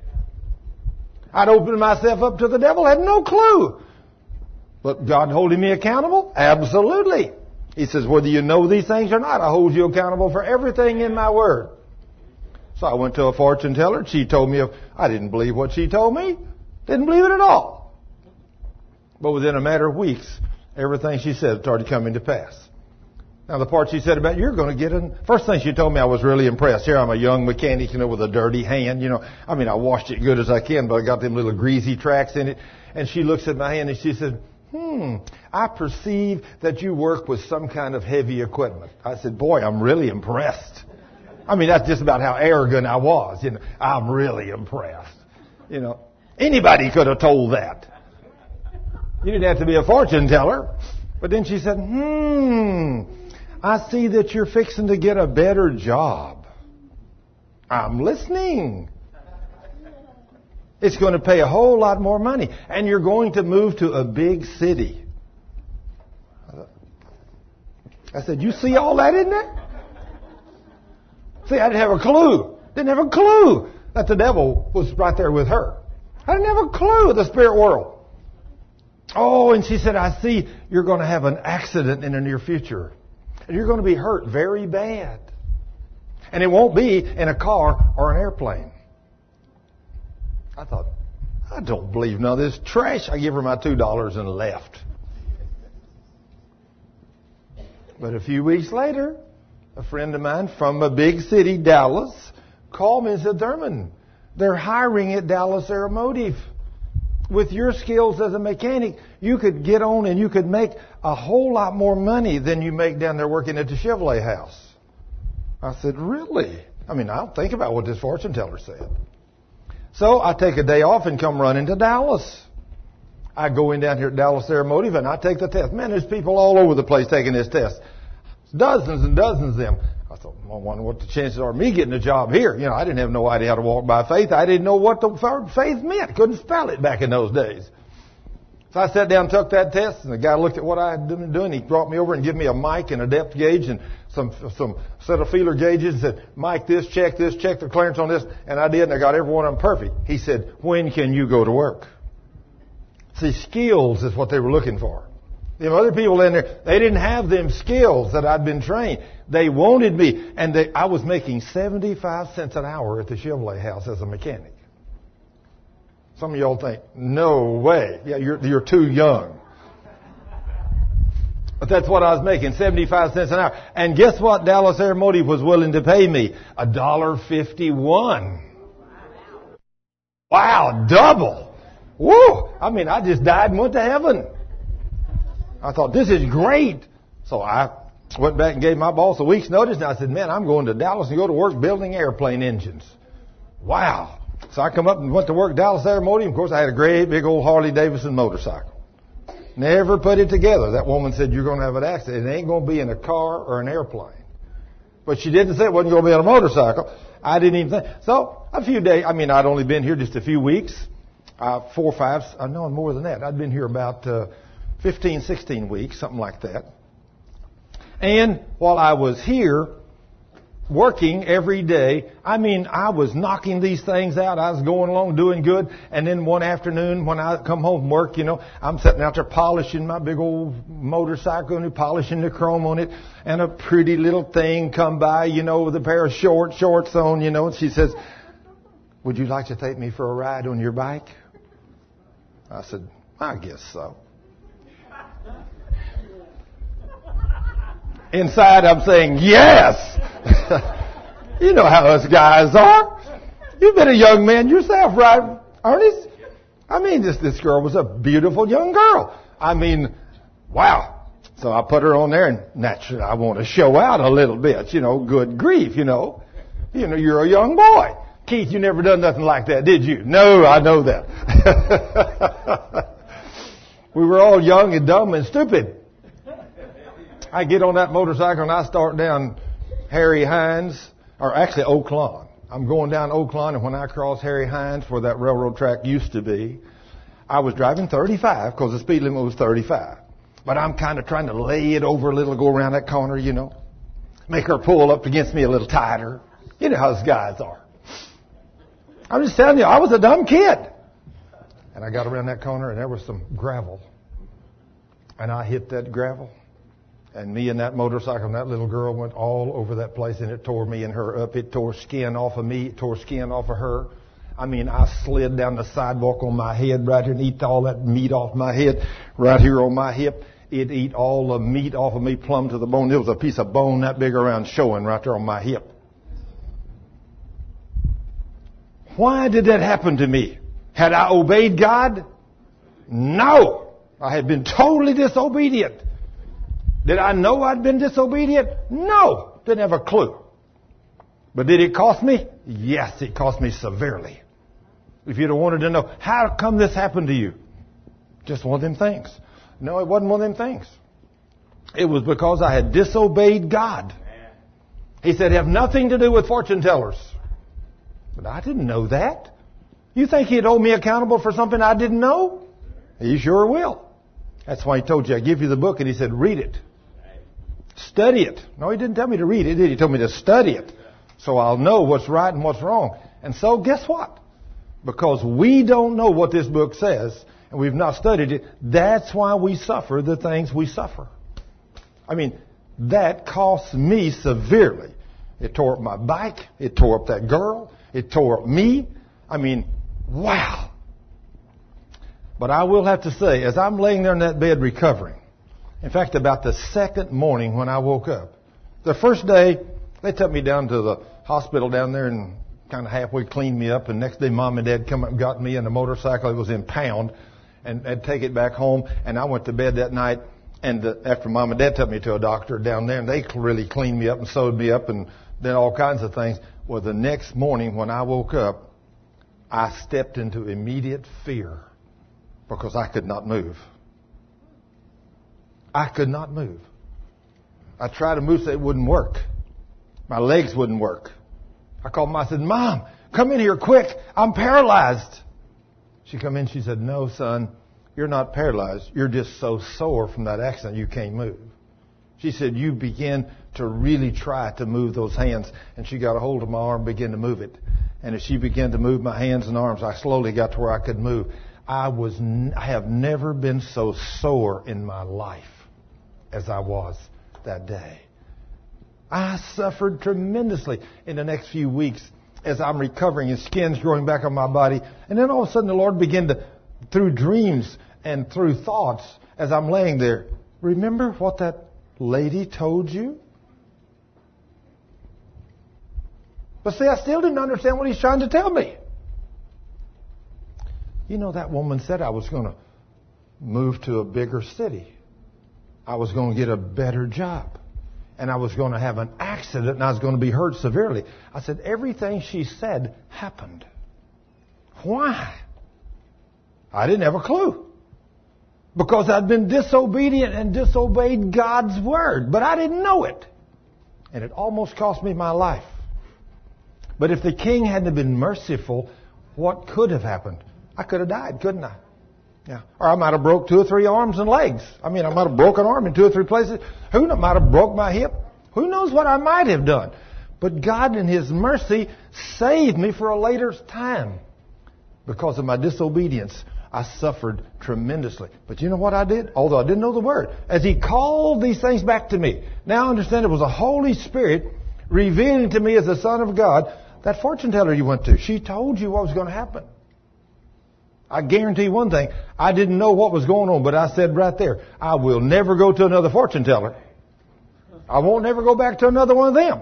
I'd opened myself up to the devil, had no clue. But God holding me accountable? Absolutely. He says, whether you know these things or not, I hold you accountable for everything in my Word. So I went to a fortune teller. She told me, I didn't believe what she told me. Didn't believe it at all. But within a matter of weeks, everything she said started coming to pass. Now, the part she said about, you're going to get in. First thing she told me, I was really impressed. Here, I'm a young mechanic, you know, with a dirty hand, you know. I mean, I washed it good as I can, but I got them little greasy tracks in it. And she looks at my hand and she said, hmm, I perceive that you work with some kind of heavy equipment. I said, boy, I'm really impressed. I mean, that's just about how arrogant I was. You know, I'm really impressed. You know, anybody could have told that. You didn't have to be a fortune teller. But then she said, hmm, I see that you're fixing to get a better job. I'm listening. It's going to pay a whole lot more money. And you're going to move to a big city. I said, you see all that in there? See, I didn't have a clue. Didn't have a clue that the devil was right there with her. I didn't have a clue of the spirit world. Oh, and she said, I see you're going to have an accident in the near future. And you're going to be hurt very bad. And it won't be in a car or an airplane. I thought, I don't believe none of this trash. I give her my two dollars and left. But a few weeks later, a friend of mine from a big city, Dallas, called me and said, Thurman, they're hiring at Dallas Aeromotive. With your skills as a mechanic, you could get on and you could make a whole lot more money than you make down there working at the Chevrolet house. I said, really? I mean, I'll think about what this fortune teller said. So I take a day off and come running to Dallas. I go in down here at Dallas Aeromotive and I take the test. Man, there's people all over the place taking this test. Dozens and dozens of them. I thought, I wonder what the chances are of me getting a job here. You know, I didn't have no idea how to walk by faith. I didn't know what the word faith meant. Couldn't spell it back in those days. So I sat down and took that test, and the guy looked at what I had been doing. He brought me over and gave me a mic and a depth gauge and some some set of feeler gauges and said, Mike this, check this, check the clearance on this. And I did, and I got every one of them perfect. He said, when can you go to work? See, skills is what they were looking for. Them other people in there, they didn't have them skills that I'd been trained. They wanted me. And they, I was making seventy-five cents an hour at the Chevrolet house as a mechanic. Some of y'all think, no way. Yeah, you're, you're too young. But that's what I was making, seventy-five cents an hour. And guess what Dallas Aeromotive was willing to pay me? a dollar fifty-one. Wow, double. Woo! I mean, I just died and went to heaven. I thought, this is great. So I went back and gave my boss a week's notice, and I said, man, I'm going to Dallas and go to work building airplane engines. Wow. So I come up and went to work at Dallas Aeromotive. Of course, I had a great big old Harley Davidson motorcycle. Never put it together. That woman said, you're going to have an accident. It ain't going to be in a car or an airplane. But she didn't say it wasn't going to be on a motorcycle. I didn't even think. So a few days, I mean, I'd only been here just a few weeks. Uh, four or five, uh, no, more than that. I'd been here about uh, fifteen, sixteen weeks, something like that. And while I was here, working every day. I mean, I was knocking these things out. I was going along doing good. And then one afternoon when I come home from work, you know, I'm sitting out there polishing my big old motorcycle and polishing the chrome on it. And a pretty little thing come by, you know, with a pair of short shorts on, you know, and she says, "Would you like to take me for a ride on your bike?" I said, "I guess so." Inside, I'm saying, yes! You know how us guys are. You've been a young man yourself, right, Ernest? I mean, this, this girl was a beautiful young girl. I mean, wow. So I put her on there, and naturally, I want to show out a little bit. You know, good grief, you know. You know, you're a young boy. Keith, you never done nothing like that, did you? No, I know that. We were all young and dumb and stupid. I get on that motorcycle and I start down Harry Hines, or actually Oak Lawn. I'm going down Oak Lawn, and when I cross Harry Hines, where that railroad track used to be, I was driving thirty-five because the speed limit was thirty-five. But I'm kind of trying to lay it over a little, go around that corner, you know. Make her pull up against me a little tighter. You know how those guys are. I'm just telling you, I was a dumb kid. And I got around that corner, and there was some gravel. And I hit that gravel. And me and that motorcycle and that little girl went all over that place, and it tore me and her up. It tore skin off of me. It tore skin off of her. I mean, I slid down the sidewalk on my head right here and eat all that meat off my head right here on my hip. It ate all the meat off of me plumb to the bone. There was a piece of bone that big around showing right there on my hip. Why did that happen to me? Had I obeyed God? No. I had been totally disobedient. Did I know I'd been disobedient? No. Didn't have a clue. But did it cost me? Yes, it cost me severely. If you'd have wanted to know, how come this happened to you? Just one of them things. No, it wasn't one of them things. It was because I had disobeyed God. He said, have nothing to do with fortune tellers. But I didn't know that. You think he'd hold me accountable for something I didn't know? He sure will. That's why he told you, I give you the book, and he said, read it. Study it. No, he didn't tell me to read it, did he? He told me to study it. So I'll know what's right and what's wrong. And so guess what? Because we don't know what this book says, and we've not studied it, that's why we suffer the things we suffer. I mean, that cost me severely. It tore up my bike. It tore up that girl. It tore up me. I mean, wow. But I will have to say, as I'm laying there in that bed recovering, in fact, about the second morning when I woke up, the first day, they took me down to the hospital down there and kind of halfway cleaned me up. And next day, Mom and Dad come up and got me in a motorcycle. It was impound, and I'd take it back home. And I went to bed that night. And uh, after Mom and Dad took me to a doctor down there, and they really cleaned me up and sewed me up and did all kinds of things. Well, the next morning when I woke up, I stepped into immediate fear because I could not move. I could not move. I tried to move so it wouldn't work. My legs wouldn't work. I called Mom. I said, Mom, come in here quick. I'm paralyzed. She come in. She said, no, son, you're not paralyzed. You're just so sore from that accident you can't move. She said, you began to really try to move those hands. And she got a hold of my arm and began to move it. And as she began to move my hands and arms, I slowly got to where I could move. I was, I have never been so sore in my life as I was that day. I suffered tremendously in the next few weeks as I'm recovering and skin's growing back on my body. And then all of a sudden the Lord began to, through dreams and through thoughts, as I'm laying there, remember what that lady told you? But see, I still didn't understand what he's trying to tell me. You know, that woman said I was going to move to a bigger city. I was going to get a better job. And I was going to have an accident and I was going to be hurt severely. I said, everything she said happened. Why? I didn't have a clue. Because I'd been disobedient and disobeyed God's word. But I didn't know it. And it almost cost me my life. But if the king hadn't been merciful, what could have happened? I could have died, couldn't I? Yeah. Or I might have broke two or three arms and legs. I mean, I might have broken an arm in two or three places. Who knows? Might have broke my hip. Who knows what I might have done? But God in His mercy saved me for a later time. Because of my disobedience, I suffered tremendously. But you know what I did? Although I didn't know the word. As He called these things back to me. Now I understand it was the Holy Spirit revealing to me as the Son of God. That fortune teller you went to, she told you what was going to happen. I guarantee one thing. I didn't know what was going on, but I said right there, I will never go to another fortune teller. I won't never go back to another one of them.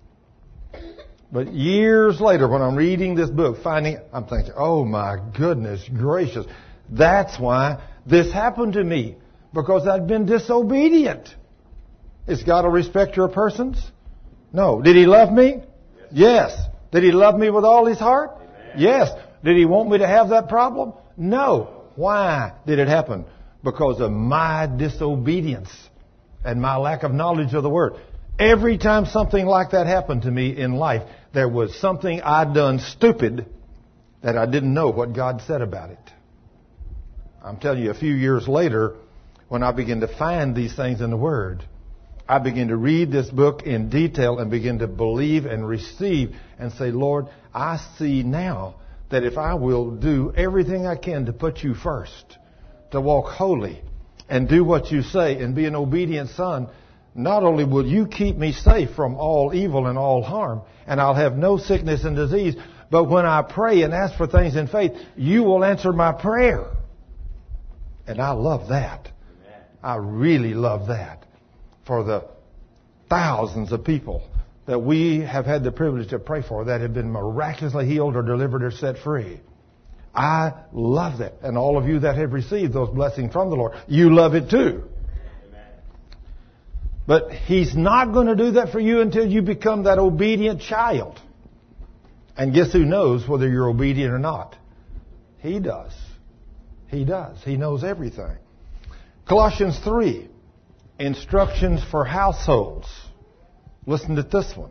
But years later, when I'm reading this book, finding, I'm thinking, oh my goodness gracious, that's why this happened to me. Because I'd been disobedient. Is God a respecter of persons? No. Did He love me? Yes. Yes. Did He love me with all His heart? Amen. Yes. Did He want me to have that problem? No. Why did it happen? Because of my disobedience and my lack of knowledge of the Word. Every time something like that happened to me in life, there was something I'd done stupid that I didn't know what God said about it. I'm telling you, a few years later, when I began to find these things in the Word, I began to read this book in detail and begin to believe and receive and say, Lord, I see now that if I will do everything I can to put you first, to walk holy and do what you say and be an obedient son, not only will you keep me safe from all evil and all harm, and I'll have no sickness and disease, but when I pray and ask for things in faith, you will answer my prayer. And I love that. Amen. I really love that. For the thousands of people that we have had the privilege to pray for that have been miraculously healed or delivered or set free. I love that. And all of you that have received those blessings from the Lord, you love it too. Amen. But He's not going to do that for you until you become that obedient child. And guess who knows whether you're obedient or not? He does. He does. He knows everything. Colossians three. Instructions for households. Listen to this one.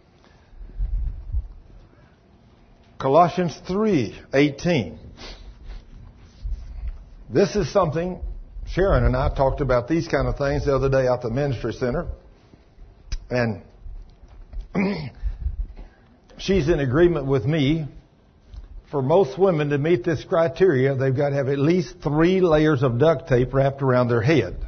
Colossians three eighteen. This is something, Sharon and I talked about these kind of things the other day at the ministry center. And she's in agreement with me. For most women to meet this criteria, they've got to have at least three layers of duct tape wrapped around their head.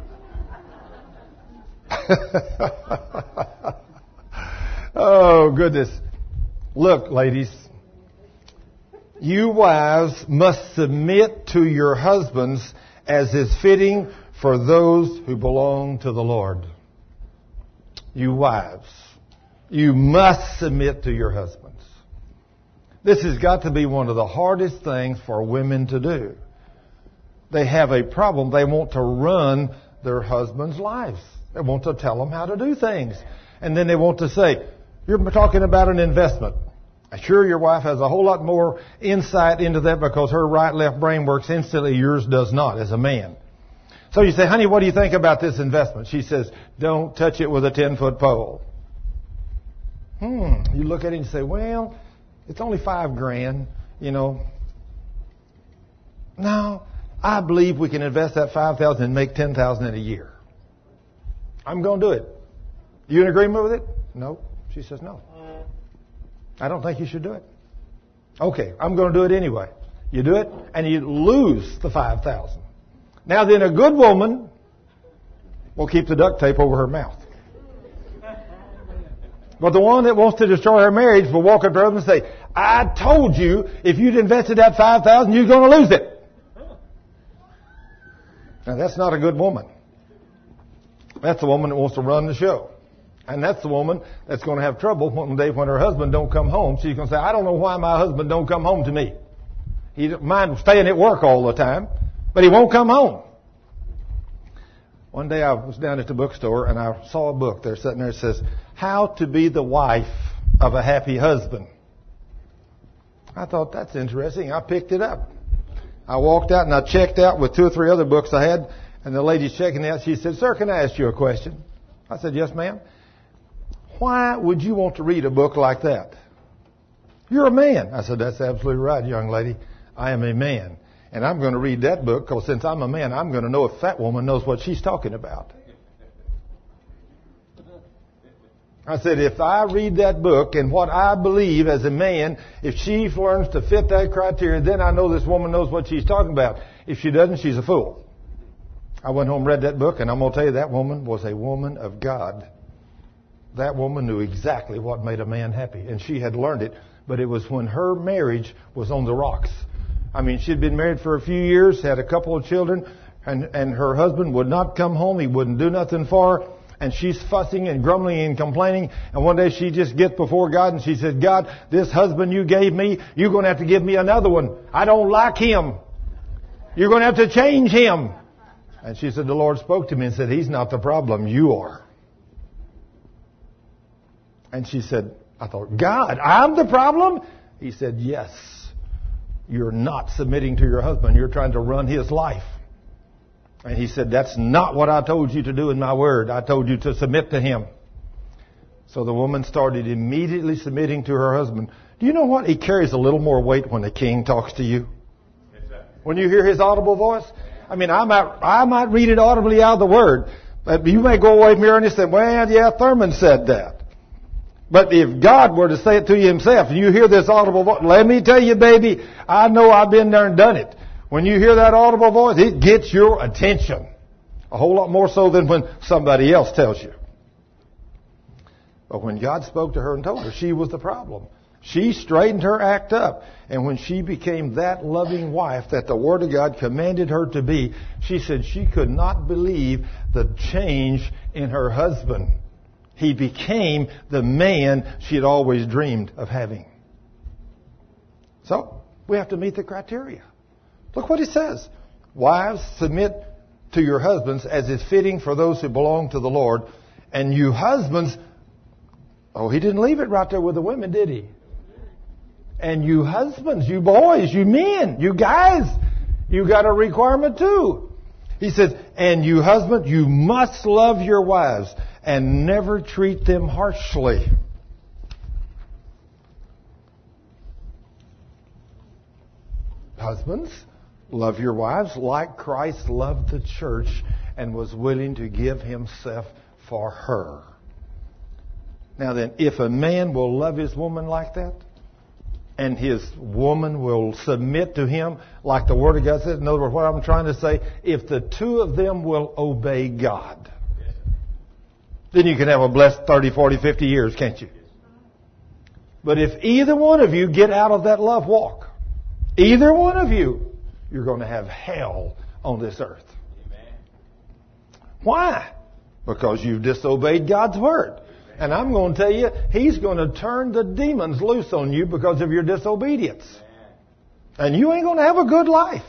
Oh, goodness. Look, ladies, you wives must submit to your husbands as is fitting for those who belong to the Lord. You wives, you must submit to your husbands. This has got to be one of the hardest things for women to do. They have a problem. They want to run their husbands' lives. They want to tell them how to do things. And then they want to say, you're talking about an investment. Sure, your wife has a whole lot more insight into that because her right, left brain works instantly. Yours does not as a man. So you say, honey, what do you think about this investment? She says, don't touch it with a ten-foot pole. Hmm. You look at it and say, well, it's only five grand, you know. No, I believe we can invest that five thousand and make ten thousand in a year. I'm going to do it. You in agreement with it? No. She says no. I don't think you should do it. Okay, I'm going to do it anyway. You do it, and you lose the five thousand. Now then, a good woman will keep the duct tape over her mouth. But the one that wants to destroy her marriage will walk up to her and say, I told you if you'd invested that five thousand, you're going to lose it. Now that's not a good woman. That's the woman that wants to run the show. And that's the woman that's going to have trouble one day when her husband don't come home. She's going to say, I don't know why my husband don't come home to me. He doesn't mind staying at work all the time, but he won't come home. One day I was down at the bookstore and I saw a book there sitting there that says, How to Be the Wife of a Happy Husband. I thought, that's interesting. I picked it up. I walked out and I checked out with two or three other books I had, and the lady's checking out. She said, sir, can I ask you a question? I said, yes, ma'am. Why would you want to read a book like that? You're a man. I said, that's absolutely right, young lady. I am a man. And I'm going to read that book because since I'm a man, I'm going to know if that woman knows what she's talking about. I said, if I read that book and what I believe as a man, if she learns to fit that criteria, then I know this woman knows what she's talking about. If she doesn't, she's a fool. I went home and read that book, and I'm going to tell you, that woman was a woman of God. That woman knew exactly what made a man happy, and she had learned it, but it was when her marriage was on the rocks. I mean, she'd been married for a few years, had a couple of children, and, and her husband would not come home. He wouldn't do nothing for her. And she's fussing and grumbling and complaining. And one day she just gets before God and she said, God, this husband you gave me, you're going to have to give me another one. I don't like him. You're going to have to change him. And she said, the Lord spoke to me and said, he's not the problem. You are. And she said, I thought, God, I'm the problem? He said, yes. You're not submitting to your husband. You're trying to run his life. And he said, that's not what I told you to do in my word. I told you to submit to him. So the woman started immediately submitting to her husband. Do you know what? He carries a little more weight when the king talks to you. When you hear his audible voice. I mean, I might, I might read it audibly out of the word. But you may go away from here and you say, well, yeah, Thurman said that. But if God were to say it to you himself, and you hear this audible voice, let me tell you, baby, I know I've been there and done it. When you hear that audible voice, it gets your attention. A whole lot more so than when somebody else tells you. But when God spoke to her and told her, she was the problem. She straightened her act up. And when she became that loving wife that the Word of God commanded her to be, she said she could not believe the change in her husband. He became the man she had always dreamed of having. So, we have to meet the criteria. Look what he says. Wives, submit to your husbands as is fitting for those who belong to the Lord. And you husbands, oh, he didn't leave it right there with the women, did he? And you husbands, you boys, you men, you guys, you got a requirement too. He says, and you husbands, you must love your wives and never treat them harshly. Husbands, love your wives like Christ loved the church and was willing to give himself for her. Now then, if a man will love his woman like that, and his woman will submit to him like the Word of God says, in other words, what I'm trying to say, if the two of them will obey God, then you can have a blessed thirty, forty, fifty years, can't you? But if either one of you get out of that love walk, either one of you, you're going to have hell on this earth. Amen. Why? Because you've disobeyed God's Word. And I'm going to tell you, He's going to turn the demons loose on you because of your disobedience. And you ain't going to have a good life.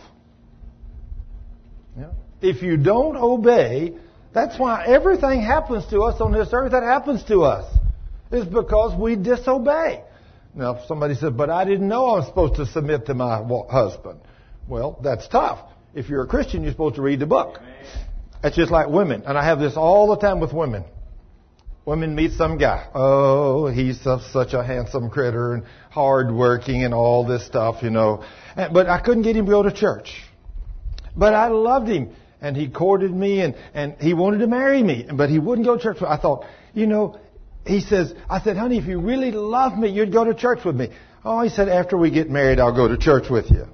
Yeah. If you don't obey, that's why everything happens to us on this earth that happens to us. Is because we disobey. Now, if somebody said, but I didn't know I was supposed to submit to my husband. Well, that's tough. If you're a Christian, you're supposed to read the book. It's just like women. And I have this all the time with women. Women meet some guy. Oh, he's such a handsome critter and hardworking and all this stuff, you know. But I couldn't get him to go to church. But I loved him. And he courted me and, and he wanted to marry me. But he wouldn't go to church. I thought, you know, he says, I said, honey, if you really love me, you'd go to church with me. Oh, he said, after we get married, I'll go to church with you.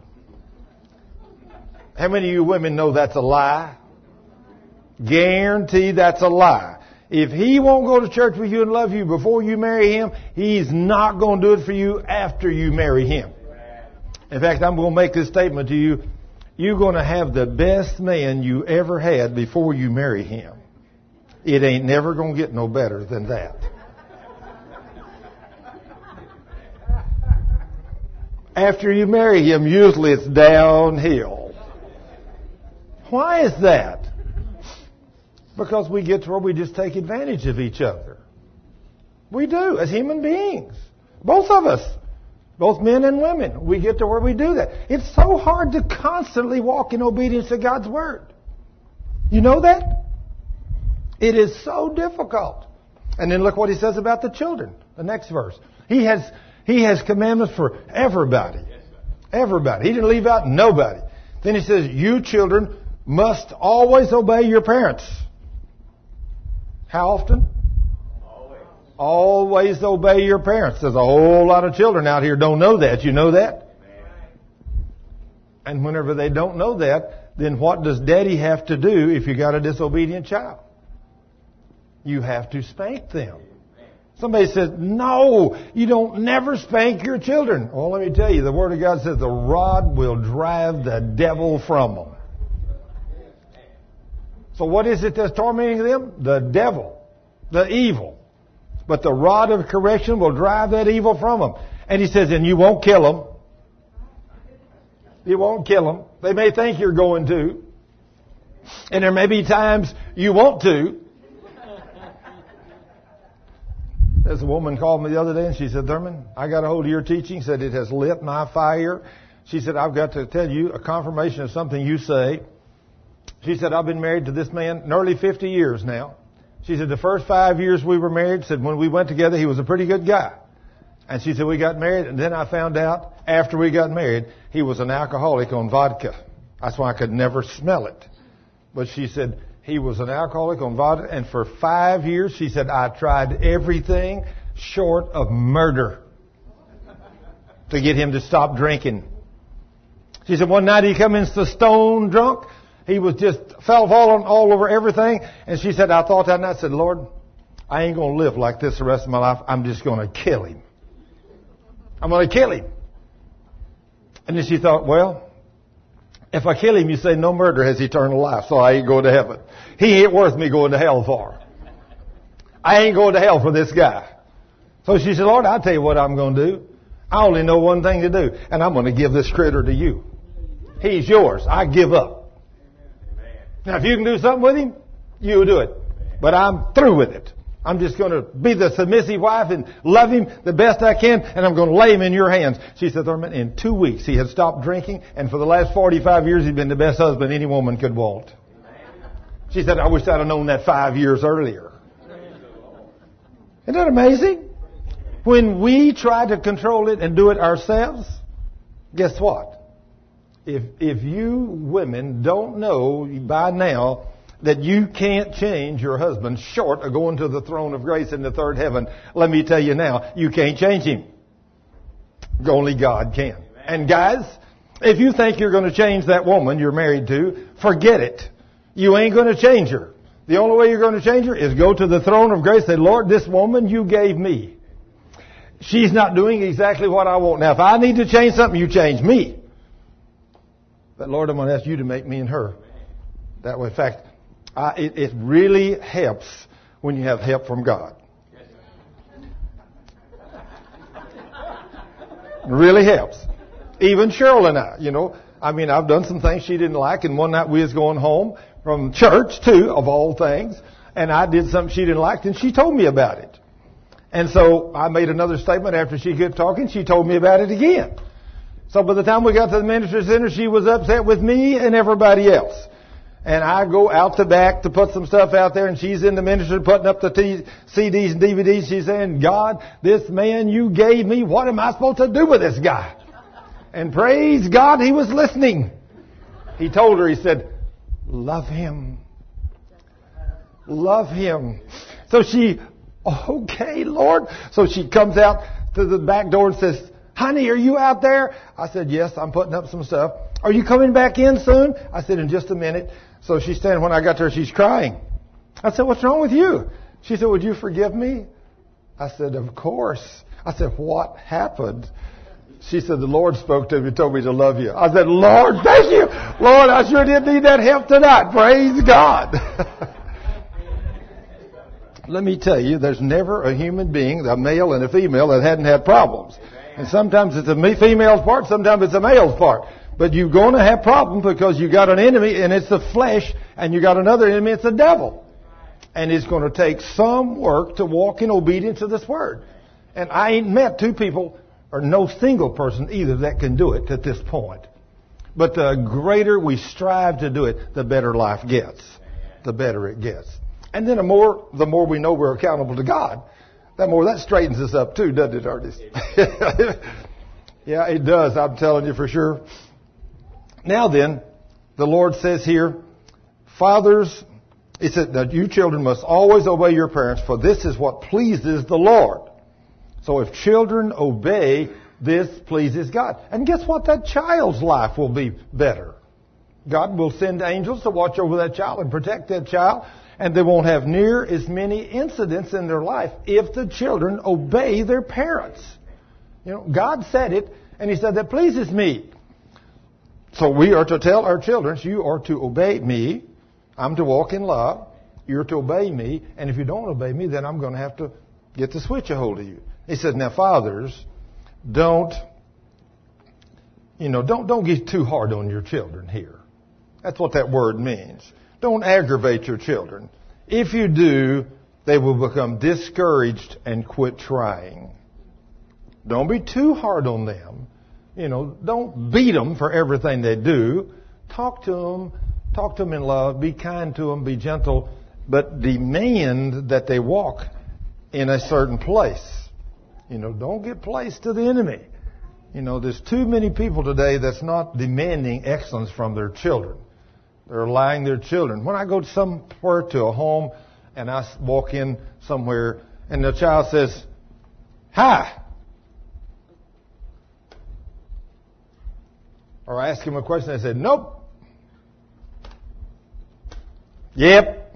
How many of you women know that's a lie? Guarantee that's a lie. If he won't go to church with you and love you before you marry him, he's not going to do it for you after you marry him. In fact, I'm going to make this statement to you. You're going to have the best man you ever had before you marry him. It ain't never going to get no better than that. After you marry him, usually it's downhill. Why is that? Because we get to where we just take advantage of each other. We do, as human beings. Both of us. Both men and women. We get to where we do that. It's so hard to constantly walk in obedience to God's Word. You know that? It is so difficult. And then look what he says about the children. The next verse. He has, he has commandments for everybody. Everybody. He didn't leave out nobody. Then he says, you children must always obey your parents. How often? Always. Always obey your parents. There's a whole lot of children out here don't know that. You know that? And whenever they don't know that, then what does daddy have to do if you got a disobedient child? You have to spank them. Somebody says, no, you don't never spank your children. Well, let me tell you, the Word of God says the rod will drive the devil from them. So what is it that's tormenting them? The devil, the evil. But the rod of correction will drive that evil from them. And he says, and you won't kill them. You won't kill them. They may think you're going to. And there may be times you want to. There's a woman called me the other day and she said, Thurman, I got a hold of your teaching. Said it has lit my fire. She said, I've got to tell you a confirmation of something you say. She said, I've been married to this man nearly fifty years now. She said, the first five years we were married, said when we went together, he was a pretty good guy. And she said, we got married, and then I found out after we got married, he was an alcoholic on vodka. That's why I could never smell it. But she said, he was an alcoholic on vodka, and for five years, she said, I tried everything short of murder to get him to stop drinking. She said, one night he come in so stone drunk, he was just fell falling all over everything. And she said, I thought that night, I said, Lord, I ain't going to live like this the rest of my life. I'm just going to kill him. I'm going to kill him. And then she thought, well, if I kill him, you say no murder has eternal life, so I ain't going to heaven. He ain't worth me going to hell for. I ain't going to hell for this guy. So she said, Lord, I'll tell you what I'm going to do. I only know one thing to do, and I'm going to give this critter to you. He's yours. I give up. Now, if you can do something with him, you do it. But I'm through with it. I'm just going to be the submissive wife and love him the best I can, and I'm going to lay him in your hands. She said, Thurman, in two weeks he had stopped drinking, and for the last forty-five years he'd been the best husband any woman could want. She said, I wish I'd have known that five years earlier. Isn't that amazing? When we try to control it and do it ourselves, guess what? If if you women don't know by now that you can't change your husband short of going to the throne of grace in the third heaven, let me tell you now, you can't change him. Only God can. And guys, if you think you're going to change that woman you're married to, forget it. You ain't going to change her. The only way you're going to change her is go to the throne of grace and say, Lord, this woman you gave me, she's not doing exactly what I want. Now, if I need to change something, you change me. But Lord, I'm going to ask you to make me and her that way. In fact, I, it, it really helps when you have help from God. It really helps. Even Cheryl and I, you know, I mean, I've done some things she didn't like, and one night we was going home from church, too, of all things, and I did something she didn't like, and she told me about it. And so I made another statement after she kept talking. She told me about it again. So by the time we got to the ministry center, she was upset with me and everybody else. And I go out the back to put some stuff out there, and she's in the ministry putting up the t- C Ds and D V Ds. She's saying, God, this man you gave me, what am I supposed to do with this guy? And praise God, he was listening. He told her, he said, love him. Love him. So she, okay, Lord. So she comes out to the back door and says, honey, are you out there? I said, yes, I'm putting up some stuff. Are you coming back in soon? I said, in just a minute. So she's standing, when I got to her, she's crying. I said, what's wrong with you? She said, would you forgive me? I said, of course. I said, what happened? She said, the Lord spoke to me and told me to love you. I said, Lord, thank you. Lord, I sure did need that help tonight. Praise God. Let me tell you, there's never a human being, a male and a female, that hadn't had problems. And sometimes it's a female's part, sometimes it's a male's part. But you're going to have problems because you got an enemy, and it's the flesh, and you got another enemy, it's the devil. And it's going to take some work to walk in obedience to this word. And I ain't met two people, or no single person either, that can do it at this point. But the greater we strive to do it, the better life gets. The better it gets. And then the more, the more we know we're accountable to God, the more that straightens us up too, doesn't it, Ernest? Yeah, it does. I'm telling you for sure. Now then, the Lord says here, fathers, He said that you children must always obey your parents, for this is what pleases the Lord. So if children obey, this pleases God. And guess what? That child's life will be better. God will send angels to watch over that child and protect that child, and they won't have near as many incidents in their life if the children obey their parents. You know, God said it, and He said, that pleases me. So we are to tell our children, you are to obey me. I'm to walk in love. You're to obey me. And if you don't obey me, then I'm going to have to get the switch a hold of you. He said, now fathers, don't, you know, don't, don't get too hard on your children here. That's what that word means. Don't aggravate your children. If you do, they will become discouraged and quit trying. Don't be too hard on them. You know, don't beat them for everything they do. Talk to them. Talk to them in love. Be kind to them. Be gentle. But demand that they walk in a certain place. You know, don't get placed to the enemy. You know, there's too many people today that's not demanding excellence from their children. They're allowing their children. When I go somewhere to a home and I walk in somewhere and the child says, hi. Or I ask him a question, they say, nope. Yep.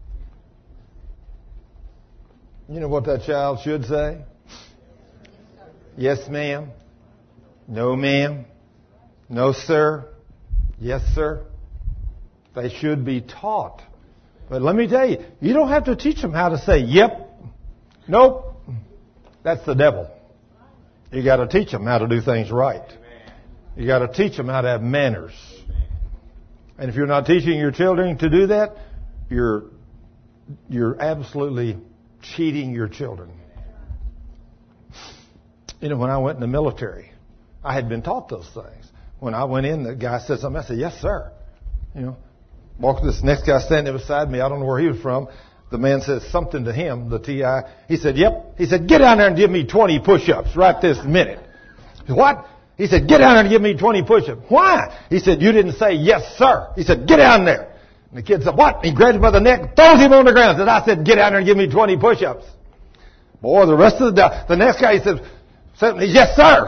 You know what that child should say? Yes, ma'am. No, ma'am. No, sir. Yes, sir. They should be taught. But let me tell you, you don't have to teach them how to say, yep, nope. That's the devil. You got to teach them how to do things right. You got to teach them how to have manners. And if you're not teaching your children to do that, you're you're absolutely cheating your children. You know, when I went in the military, I had been taught those things. When I went in, the guy said something. I said, yes, sir. You know, walked this next guy standing beside me. I don't know where he was from. The man says something to him, the T I. He said, yep. He said, get down there and give me twenty push-ups right this minute. Said, what? He said, get down there and give me twenty push-ups. Why? He said, you didn't say yes, sir. He said, get down there. And the kid said, what? He grabs him by the neck, throws him on the ground. Said, I said, get down there and give me twenty push-ups. Boy, the rest of the, the next guy, he said, yes, sir.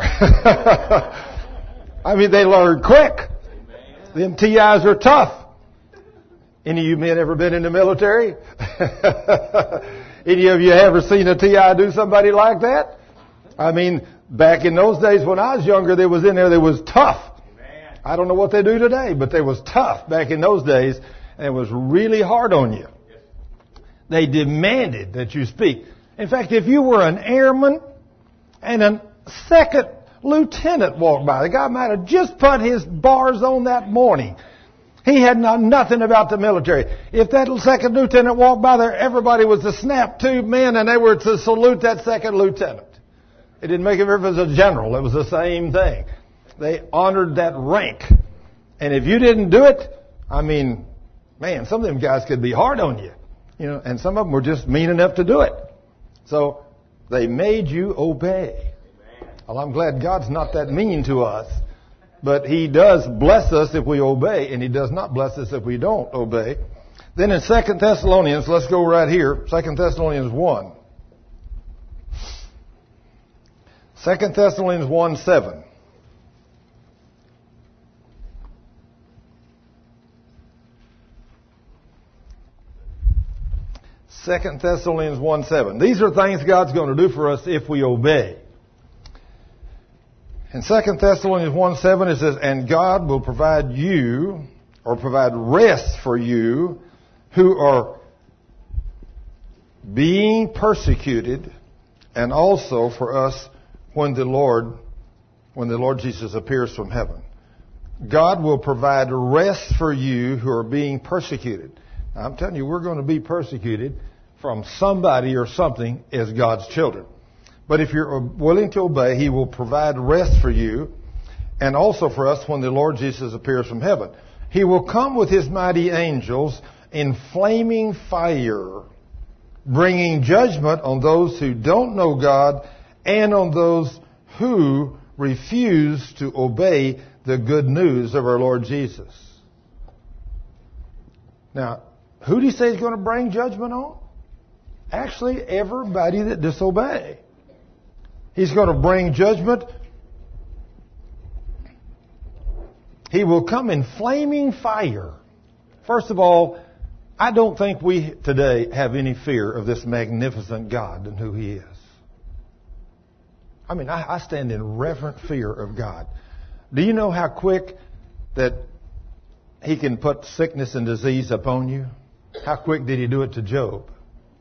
I mean, they learn quick. Them T Is are tough. Any of you men ever been in the military? Any of you ever seen a T I do somebody like that? I mean, back in those days when I was younger, they was in there, they was tough. Amen. I don't know what they do today, but they was tough back in those days, and it was really hard on you. Yes. They demanded that you speak. In fact, if you were an airman and a second lieutenant walked by, the guy might have just put his bars on that morning. He had known nothing about the military. If that second lieutenant walked by there, everybody was to snap to men, and they were to salute that second lieutenant. It didn't make a difference if it was a general. It was the same thing. They honored that rank. And if you didn't do it, I mean, man, some of them guys could be hard on you. You know, and some of them were just mean enough to do it. So they made you obey. Well, I'm glad God's not that mean to us. But He does bless us if we obey, and He does not bless us if we don't obey. Then in Second Thessalonians, let's go right here, Second Thessalonians one. Second Thessalonians one seven. Second Thessalonians one seven. These are things God's going to do for us if we obey. In Second Thessalonians one seven it says, and God will provide you, or provide rest for you, who are being persecuted, and also for us when the Lord, when the Lord Jesus appears from heaven. God will provide rest for you who are being persecuted. Now, I'm telling you, we're going to be persecuted from somebody or something as God's children. But if you're willing to obey, He will provide rest for you, and also for us when the Lord Jesus appears from heaven. He will come with His mighty angels in flaming fire, bringing judgment on those who don't know God and on those who refuse to obey the good news of our Lord Jesus. Now, Who did he say he's going to bring judgment on? Actually, everybody that disobey. He's going to bring judgment. He will come in flaming fire. First of all, I don't think we today have any fear of this magnificent God and who He is. I mean, I, I stand in reverent fear of God. Do you know how quick that He can put sickness and disease upon you? How quick did He do it to Job?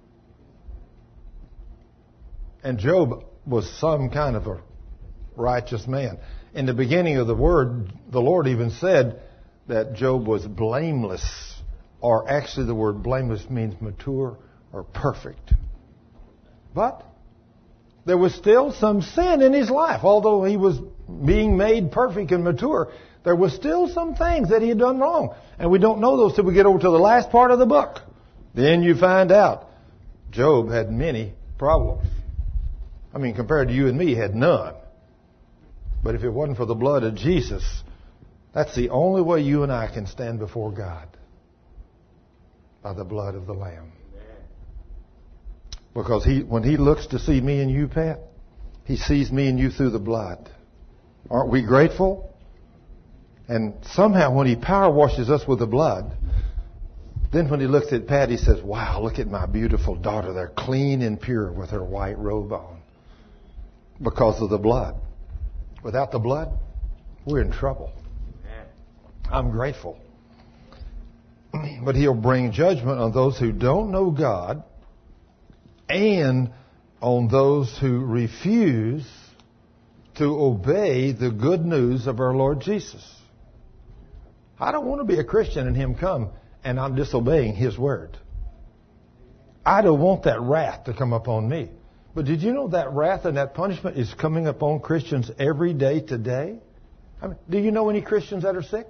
And Job was some kind of a righteous man. In the beginning of the Word, the Lord even said that Job was blameless. Or actually the word blameless means mature or perfect. But there was still some sin in his life. Although he was being made perfect and mature, there was still some things that he had done wrong. And we don't know those till we get over to the last part of the book. Then you find out Job had many problems. I mean, compared to you and me, he had none. But if it wasn't for the blood of Jesus, that's the only way you and I can stand before God. By the blood of the Lamb. Because he, when He looks to see me and you, Pat, He sees me and you through the blood. Aren't we grateful? And somehow when He power washes us with the blood, then when He looks at Pat, He says, wow, look at my beautiful daughter. They're clean and pure with her white robe on. Because of the blood. Without the blood, we're in trouble. I'm grateful. But He'll bring judgment on those who don't know God and on those who refuse to obey the good news of our Lord Jesus. I don't want to be a Christian and Him come and I'm disobeying His word. I don't want that wrath to come upon me. But did you know that wrath and that punishment is coming upon Christians every day today? I mean, do you know any Christians that are sick?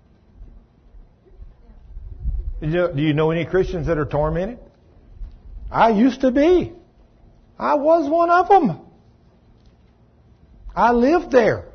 Do you know any Christians that are tormented? I used to be. I was one of them. I lived there.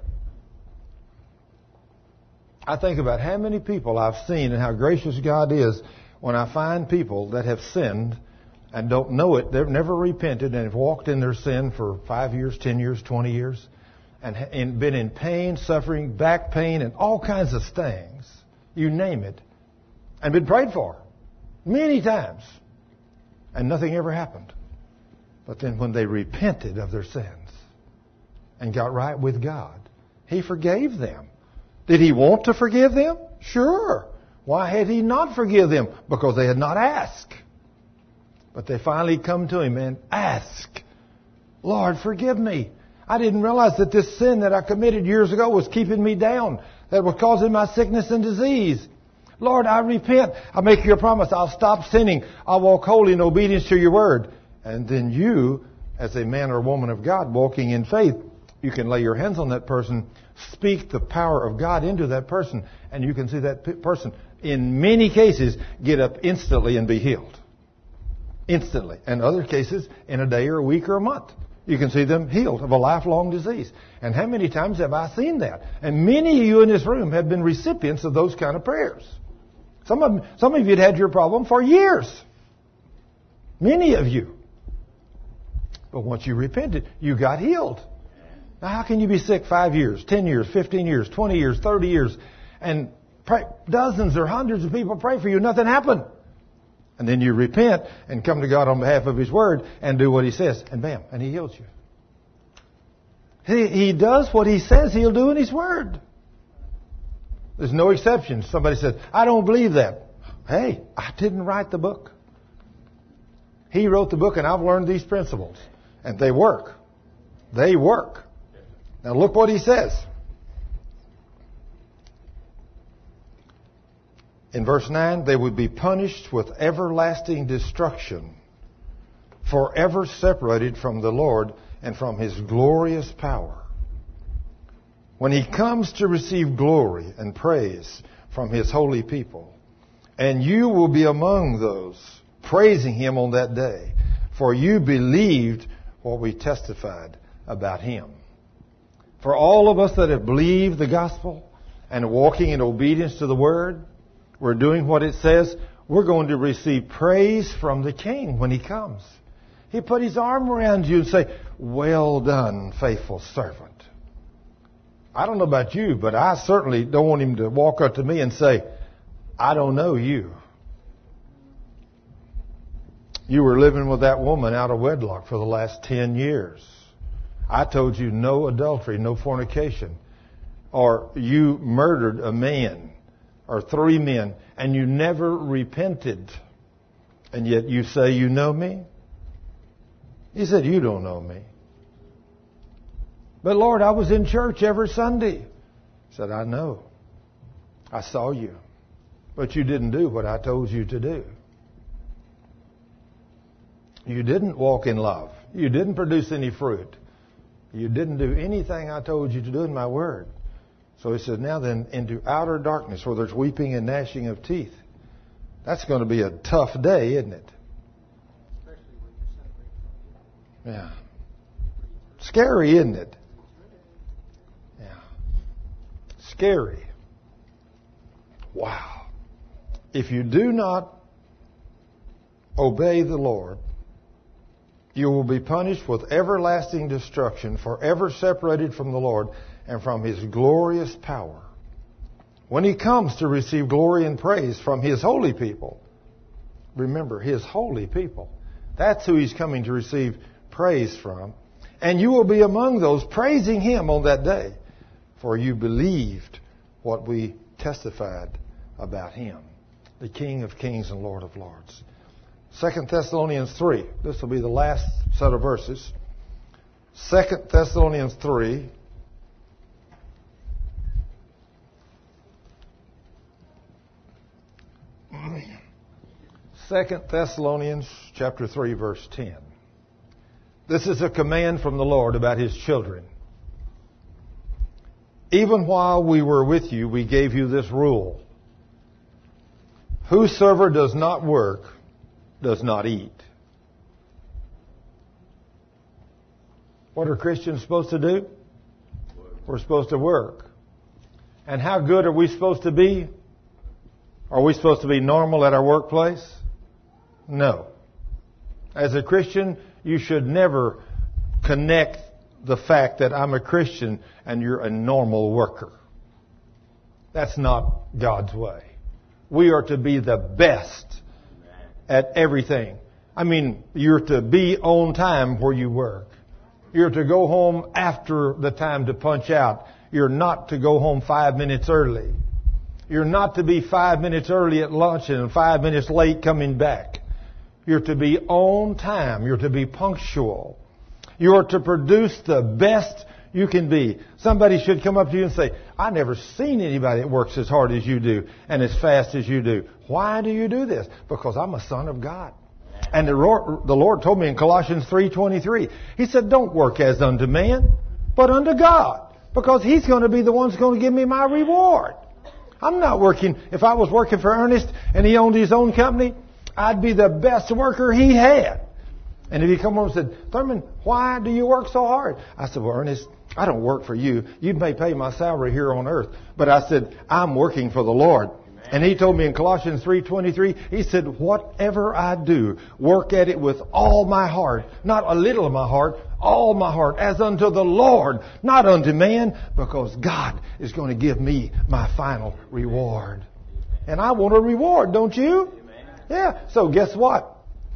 I think about how many people I've seen and how gracious God is when I find people that have sinned and don't know it. They've never repented and have walked in their sin for five years, ten years, twenty years and, and been in pain, suffering, back pain, and all kinds of things. You name it. And been prayed for many times. And nothing ever happened. But then when they repented of their sins and got right with God, He forgave them. Did He want to forgive them? Sure. Why had He not forgiven them? Because they had not asked. But they finally come to Him and ask, Lord, forgive me. I didn't realize that this sin that I committed years ago was keeping me down, that was causing my sickness and disease. Lord, I repent. I make you a promise. I'll stop sinning. I'll walk holy in obedience to your word. And then you, as a man or woman of God, walking in faith, you can lay your hands on that person, speak the power of God into that person, and you can see that p- person, in many cases, get up instantly and be healed. Instantly. And other cases, in a day or a week or a month. You can see them healed of a lifelong disease. And how many times have I seen that? And many of you in this room have been recipients of those kind of prayers. Some of, some of you had had your problem for years. Many of you. But once you repented, you got healed. Now how can you be sick five years, ten years, fifteen years, twenty years, thirty years, and pray, dozens or hundreds of people pray for you, nothing happened? And then you repent and come to God on behalf of His word and do what He says. And bam, and He heals you. He, he does what He says He'll do in His word. There's no exceptions. Somebody says, I don't believe that. Hey, I didn't write the book. He wrote the book and I've learned these principles. And they work. They work. Now look what He says. In verse nine, they would be punished with everlasting destruction, forever separated from the Lord and from His glorious power. When He comes to receive glory and praise from His holy people, and you will be among those praising Him on that day, for you believed what we testified about Him. For all of us that have believed the gospel and walking in obedience to the word, we're doing what it says, we're going to receive praise from the King when He comes. He put His arm around you and say, well done, faithful servant. I don't know about you, but I certainly don't want Him to walk up to me and say, I don't know you. You were living with that woman out of wedlock for the last ten years. I told you no adultery, no fornication. Or you murdered a man or three men and you never repented. And yet you say you know me? He said, you don't know me. But Lord, I was in church every Sunday. He said, I know. I saw you. But you didn't do what I told you to do. You didn't walk in love. You didn't produce any fruit. You didn't do anything I told you to do in my word. So He said, now then, into outer darkness where there's weeping and gnashing of teeth. That's going to be a tough day, isn't it? Yeah. Scary, isn't it? Yeah. Scary. Wow. If you do not obey the Lord, you will be punished with everlasting destruction, forever separated from the Lord and from His glorious power. When He comes to receive glory and praise from His holy people, remember, His holy people, that's who He's coming to receive praise from. And you will be among those praising Him on that day, for you believed what we testified about Him, the King of kings and Lord of lords. Second Thessalonians three. This will be the last set of verses. Second Thessalonians three. Second Thessalonians chapter three, verse ten. This is a command from the Lord about His children. Even while we were with you, we gave you this rule. Whosoever does not work does not eat. What are Christians supposed to do? We're supposed to work. And how good are we supposed to be? Are we supposed to be normal at our workplace? No. As a Christian, you should never connect the fact that I'm a Christian and you're a normal worker. That's not God's way. We are to be the best at everything. I mean, you're to be on time where you work. You're to go home after the time to punch out. You're not to go home five minutes early. You're not to be five minutes early at lunch and five minutes late coming back. You're to be on time. You're to be punctual. You're to produce the best you can be. Somebody should come up to you and say, I've never seen anybody that works as hard as you do and as fast as you do. Why do you do this? Because I'm a son of God. And the Lord, the Lord told me in Colossians three twenty-three, He said, don't work as unto man, but unto God. Because He's going to be the one who's going to give me my reward. I'm not working. If I was working for Ernest and he owned his own company, I'd be the best worker he had. And if he come over and said, Thurman, why do you work so hard? I said, well, Ernest, I don't work for you. You may pay my salary here on earth. But I said, I'm working for the Lord. Amen. And he told me in Colossians three twenty-three, he said, whatever I do, work at it with all my heart. Not a little of my heart, all my heart, as unto the Lord, not unto man, because God is going to give me my final reward. And I want a reward, don't you? Yeah. So guess what?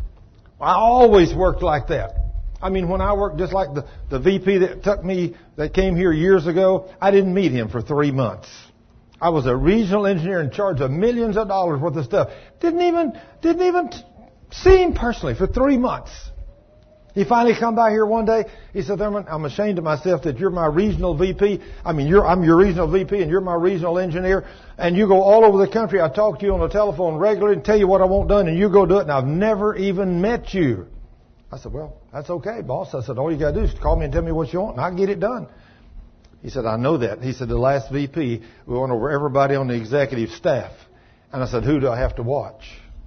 I always worked like that. I mean, when I worked, just like the, the V P that took me, that came here years ago, I didn't meet him for three months. I was a regional engineer in charge of millions of dollars worth of stuff. Didn't even, didn't even see him personally for three months. He finally come by here one day. He said, Thurman, I'm ashamed of myself that you're my regional V P. I mean, you're, I'm your regional V P and you're my regional engineer. And you go all over the country. I talk to you on the telephone regularly and tell you what I want done. And you go do it. And I've never even met you. I said, well, that's okay, boss. I said, all you got to do is call me and tell me what you want and I'll get it done. He said, I know that. He said, the last V P, we went over everybody on the executive staff. And I said, who do I have to watch?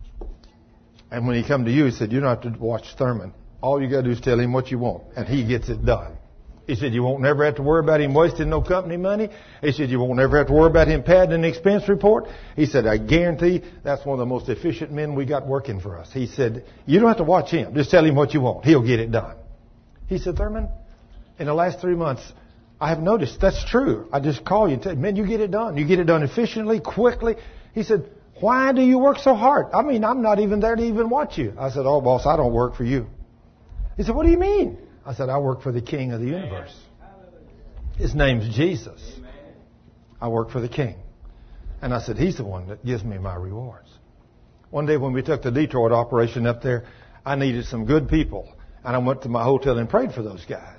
And when he come to you, he said, you don't have to watch Thurman. All you got to do is tell him what you want, and he gets it done. He said, you won't never have to worry about him wasting no company money. He said, you won't never have to worry about him padding an expense report. He said, I guarantee that's one of the most efficient men we got working for us. He said, you don't have to watch him. Just tell him what you want. He'll get it done. He said, Thurman, in the last three months, I have noticed that's true. I just call you and tell you, man, you get it done. You get it done efficiently, quickly. He said, why do you work so hard? I mean, I'm not even there to even watch you. I said, oh, boss, I don't work for you. He said, what do you mean? I said, I work for the King of the universe. His name's Jesus. I work for the King. And I said, he's the one that gives me my rewards. One day when we took the Detroit operation up there, I needed some good people. And I went to my hotel and prayed for those guys.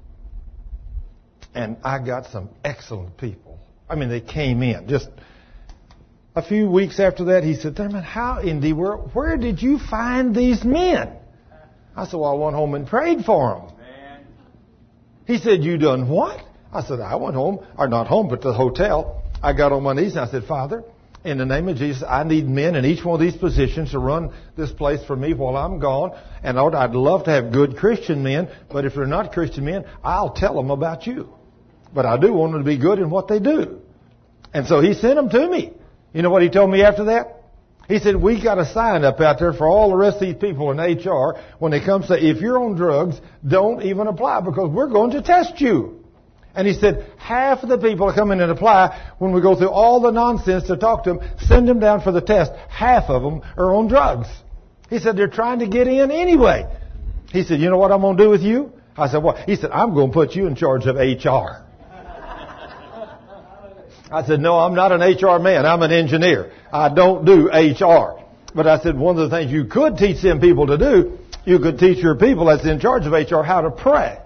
And I got some excellent people. I mean, they came in. Just a few weeks after that, he said, Thurman, how in the world, where did you find these men? I said, well, I went home and prayed for them. He said, you done what? I said, I went home, or not home, but to the hotel. I got on my knees and I said, Father, in the name of Jesus, I need men in each one of these positions to run this place for me while I'm gone. And Lord, I'd love to have good Christian men, but if they're not Christian men, I'll tell them about you. But I do want them to be good in what they do. And so he sent them to me. You know what he told me after that? He said, we got a sign up out there for all the rest of these people in H R. When they come say, if you're on drugs, don't even apply because we're going to test you. And he said, half of the people that come in and apply, when we go through all the nonsense to talk to them, send them down for the test. Half of them are on drugs. He said, they're trying to get in anyway. He said, you know what I'm going to do with you? I said, what? He said, I'm going to put you in charge of H R. I said, no, I'm not an H R man. I'm an engineer. I don't do H R. But I said, one of the things you could teach them people to do, you could teach your people that's in charge of H R how to pray.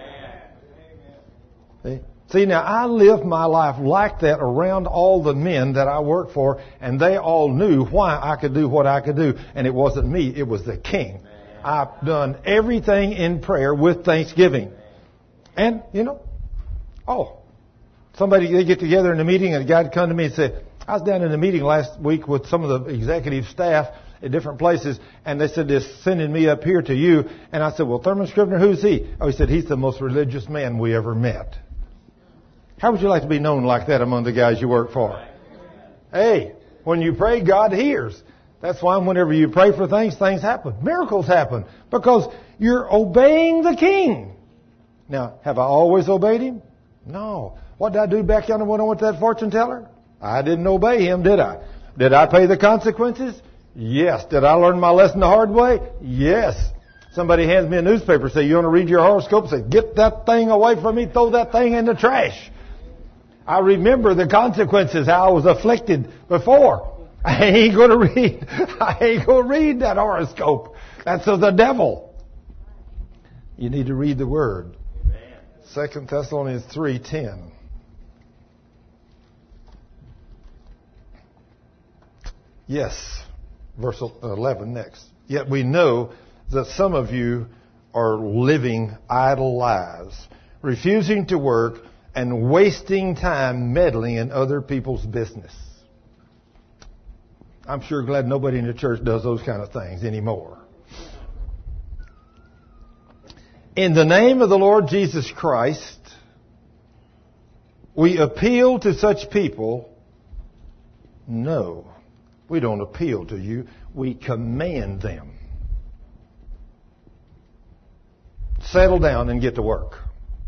See? See, now I lived my life like that around all the men that I worked for, and they all knew why I could do what I could do. And it wasn't me, it was the King. I've done everything in prayer with thanksgiving. And, you know, oh, somebody, they get together in a meeting and a guy would come to me and say, I was down in a meeting last week with some of the executive staff at different places, and they said, they're sending me up here to you. And I said, well, Thurman Scrivener, who's he? Oh, he said, he's the most religious man we ever met. How would you like to be known like that among the guys you work for? Hey, when you pray, God hears. That's why whenever you pray for things, things happen. Miracles happen because you're obeying the King. Now, have I always obeyed him? No. What did I do back yonder when I went to that fortune teller? I didn't obey him, did I? Did I pay the consequences? Yes. Did I learn my lesson the hard way? Yes. Somebody hands me a newspaper, say, you want to read your horoscope? Say, get that thing away from me, throw that thing in the trash. I remember the consequences, how I was afflicted before. I ain't going to read, I ain't going to read that horoscope. That's of the devil. You need to read the Word. Second Thessalonians three ten. Yes, verse eleven next. Yet we know that some of you are living idle lives, refusing to work and wasting time meddling in other people's business. I'm sure glad nobody in the church does those kind of things anymore. In the name of the Lord Jesus Christ, we appeal to such people. No, we don't appeal to you. We command them. Settle down and get to work.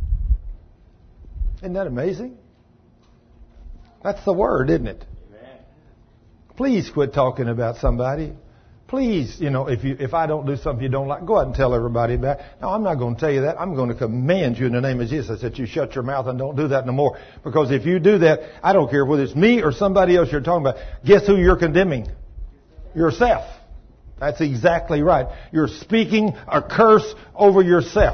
Isn't that amazing? That's the word, isn't it? Amen. Please quit talking about somebody. Please, you know, if you if I don't do something you don't like, go out and tell everybody about it. No, I'm not going to tell you that. I'm going to command you in the name of Jesus that you shut your mouth and don't do that no more. Because if you do that, I don't care whether it's me or somebody else you're talking about. Guess who you're condemning? Yourself. That's exactly right. You're speaking a curse over yourself.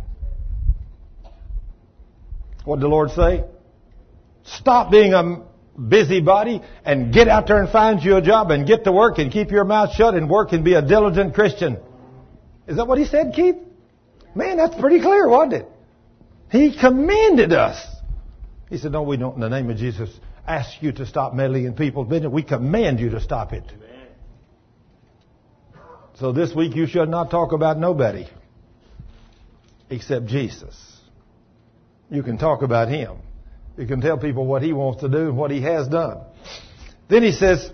What did the Lord say? Stop being a busybody and get out there and find you a job and get to work and keep your mouth shut and work and be a diligent Christian. Is that what he said, Keith? Man, that's pretty clear, wasn't it? He commanded us. He said, no, we don't, in the name of Jesus, ask you to stop meddling in people's business. We command you to stop it. Amen. So this week you should not talk about nobody except Jesus. You can talk about Him. You can tell people what He wants to do and what He has done. Then He says,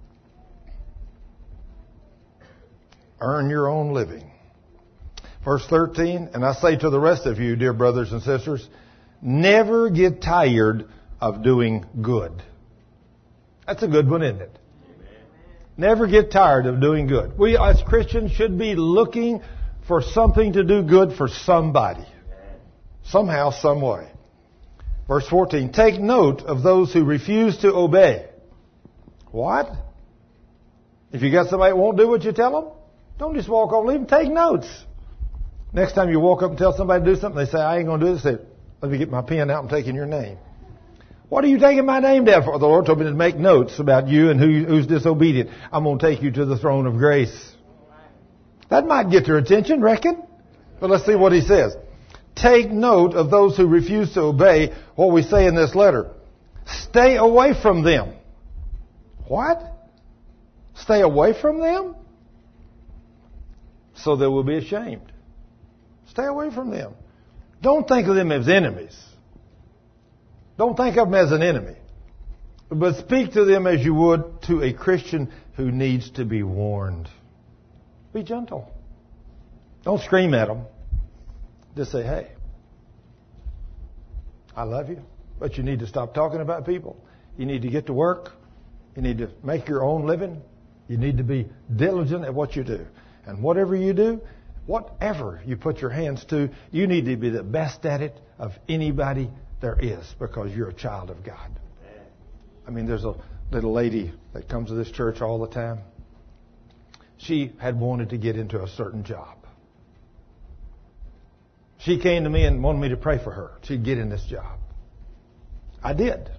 earn your own living. Verse thirteen, and I say to the rest of you, dear brothers and sisters, never get tired of doing good. That's a good one, isn't it? Amen. Never get tired of doing good. We as Christians should be looking for something to do good for somebody. Somehow, some way. Verse fourteen, take note of those who refuse to obey. What? If you got somebody that won't do what you tell them, don't just walk off and leave them. Take notes. Next time you walk up and tell somebody to do something, they say, I ain't going to do this. Say, let me get my pen out. I'm taking your name. What are you taking my name down for? The Lord told me to make notes about you and who, who's disobedient. I'm going to take you to the throne of grace. That might get their attention, reckon? But let's see what He says. Take note of those who refuse to obey what we say in this letter. Stay away from them. What? Stay away from them? So they will be ashamed. Stay away from them. Don't think of them as enemies. Don't think of them as an enemy. But speak to them as you would to a Christian who needs to be warned. Be gentle. Don't scream at them. Just say, hey, I love you, but you need to stop talking about people. You need to get to work. You need to make your own living. You need to be diligent at what you do. And whatever you do, whatever you put your hands to, you need to be the best at it of anybody there is, because you're a child of God. I mean, there's a little lady that comes to this church all the time. She had wanted to get into a certain job. She came to me and wanted me to pray for her. She'd get in this job. I did.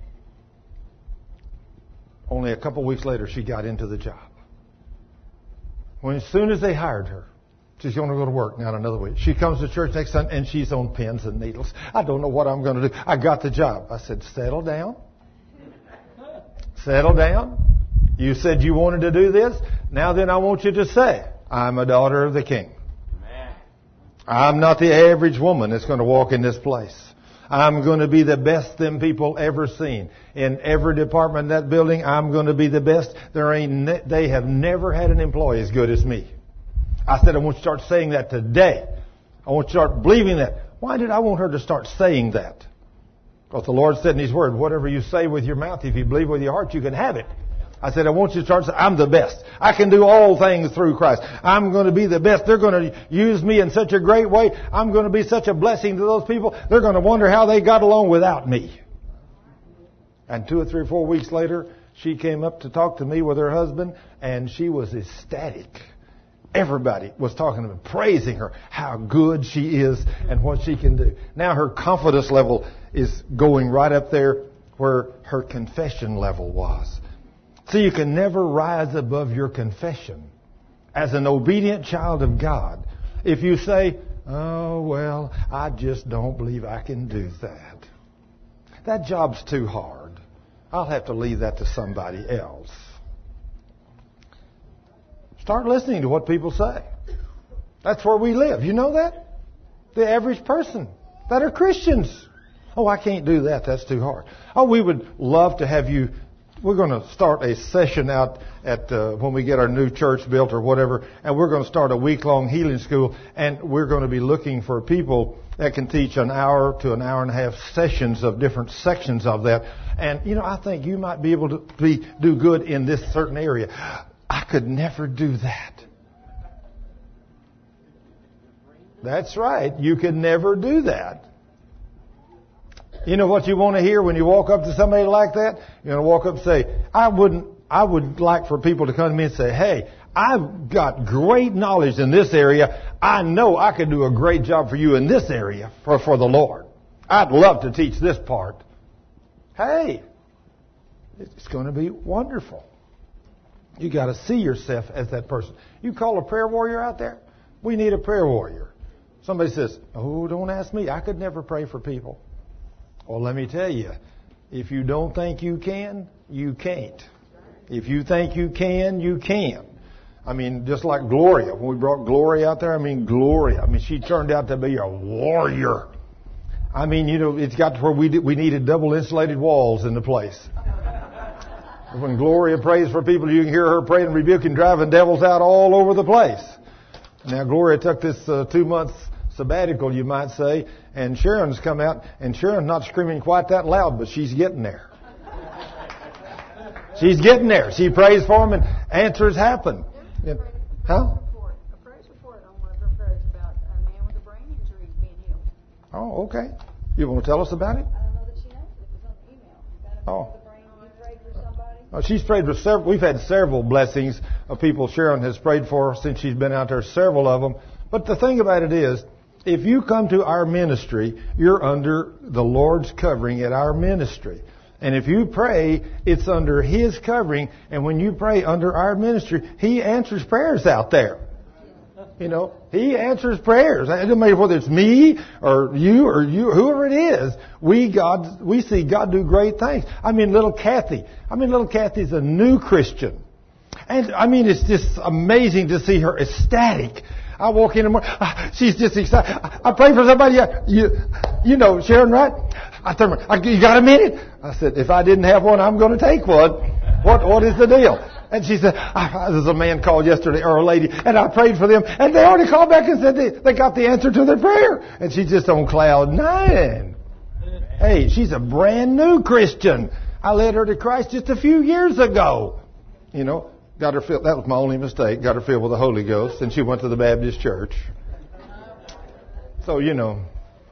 Only a couple weeks later, she got into the job. When as soon as they hired her, she's going to go to work now in another week. She comes to church next Sunday and she's on pins and needles. I don't know what I'm going to do. I got the job. I said, settle down. Settle down. You said you wanted to do this. Now then I want you to say, I'm a daughter of the King. I'm not the average woman that's going to walk in this place. I'm going to be the best them people ever seen. In every department of that building, I'm going to be the best. There ain't, ne- they have never had an employee as good as me. I said, I want you to start saying that today. I want you to start believing that. Why did I want her to start saying that? Because the Lord said in His Word, whatever you say with your mouth, if you believe with your heart, you can have it. I said, I want you to start saying, I'm the best. I can do all things through Christ. I'm going to be the best. They're going to use me in such a great way. I'm going to be such a blessing to those people. They're going to wonder how they got along without me. And two or three or four weeks later, she came up to talk to me with her husband, and she was ecstatic. Everybody was talking to her, praising her, how good she is and what she can do. Now her confidence level is going right up there where her confession level was. So you can never rise above your confession. As an obedient child of God, if you say, oh, well, I just don't believe I can do that. That job's too hard. I'll have to leave that to somebody else. Start listening to what people say. That's where we live. You know that? The average person that are Christians. Oh, I can't do that. That's too hard. Oh, we would love to have you. We're going to start a session out at uh, when we get our new church built or whatever, and we're going to start a week-long healing school, and we're going to be looking for people that can teach an hour to an hour and a half sessions of different sections of that. And, you know, I think you might be able to be, do good in this certain area. I could never do that. That's right. You could never do that. You know what you want to hear when you walk up to somebody like that? You're going to walk up and say, I wouldn't, I would like for people to come to me and say, hey, I've got great knowledge in this area. I know I could do a great job for you in this area for, for the Lord. I'd love to teach this part. Hey, it's going to be wonderful. You got to see yourself as that person. You call a prayer warrior out there? We need a prayer warrior. Somebody says, oh, don't ask me. I could never pray for people. Well, let me tell you, if you don't think you can, you can't. If you think you can, you can. I mean, just like Gloria. When we brought Gloria out there, I mean, Gloria. I mean, she turned out to be a warrior. I mean, you know, it's got to where we did, we needed double insulated walls in the place. When Gloria prays for people, you can hear her praying and rebuking, driving devils out all over the place. Now, Gloria took this uh, two months sabbatical, you might say, and Sharon's come out, and Sharon's not screaming quite that loud, but she's getting there. She's getting there. She prays for them, and answers happen. Yeah. Huh? A praise report on one of her prayers about a man with a brain injury being healed. Oh, okay. You want to tell us about it? I don't know that she knows it. It was on the email. About a man Oh. with a brain. You prayed for somebody? Oh, she's prayed for several. We've had several blessings of people Sharon has prayed for since she's been out there. Several of them. But the thing about it is, if you come to our ministry, you're under the Lord's covering at our ministry. And if you pray, it's under His covering. And when you pray under our ministry, He answers prayers out there. You know, He answers prayers. It doesn't matter whether it's me or you or you, whoever it is. We God, we see God do great things. I mean, little Kathy. I mean, little Kathy's a new Christian. And I mean, it's just amazing to see her ecstatic. I walk in the morning, she's just excited. I pray for somebody, you, you know, Sharon, right? I tell her, you got a minute? I said, if I didn't have one, I'm going to take one. What, what is the deal? And she said, there's a man called yesterday, or a lady, and I prayed for them, and they already called back and said they, they got the answer to their prayer. And she's just on cloud nine. Hey, she's a brand new Christian. I led her to Christ just a few years ago. You know, got her filled, that was my only mistake, got her filled with the Holy Ghost, and she went to the Baptist church. So, you know,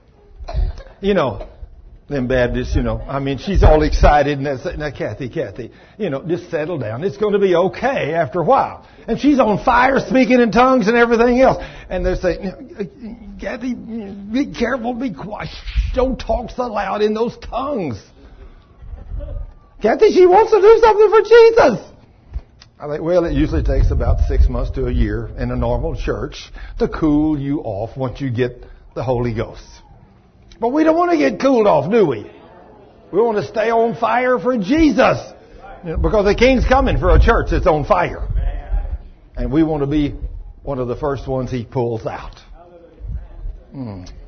you know, them Baptists, you know, I mean, she's all excited, and that's, now, Kathy, Kathy, you know, just settle down. It's going to be okay after a while. And she's on fire, speaking in tongues and everything else. And they're saying, Kathy, be careful, be quiet. Don't talk so loud in those tongues. Kathy, she wants to do something for Jesus. I think, well, it usually takes about six months to a year in a normal church to cool you off once you get the Holy Ghost. But we don't want to get cooled off, do we? We want to stay on fire for Jesus. You know, because the King's coming for a church that's on fire. And we want to be one of the first ones He pulls out. Mm.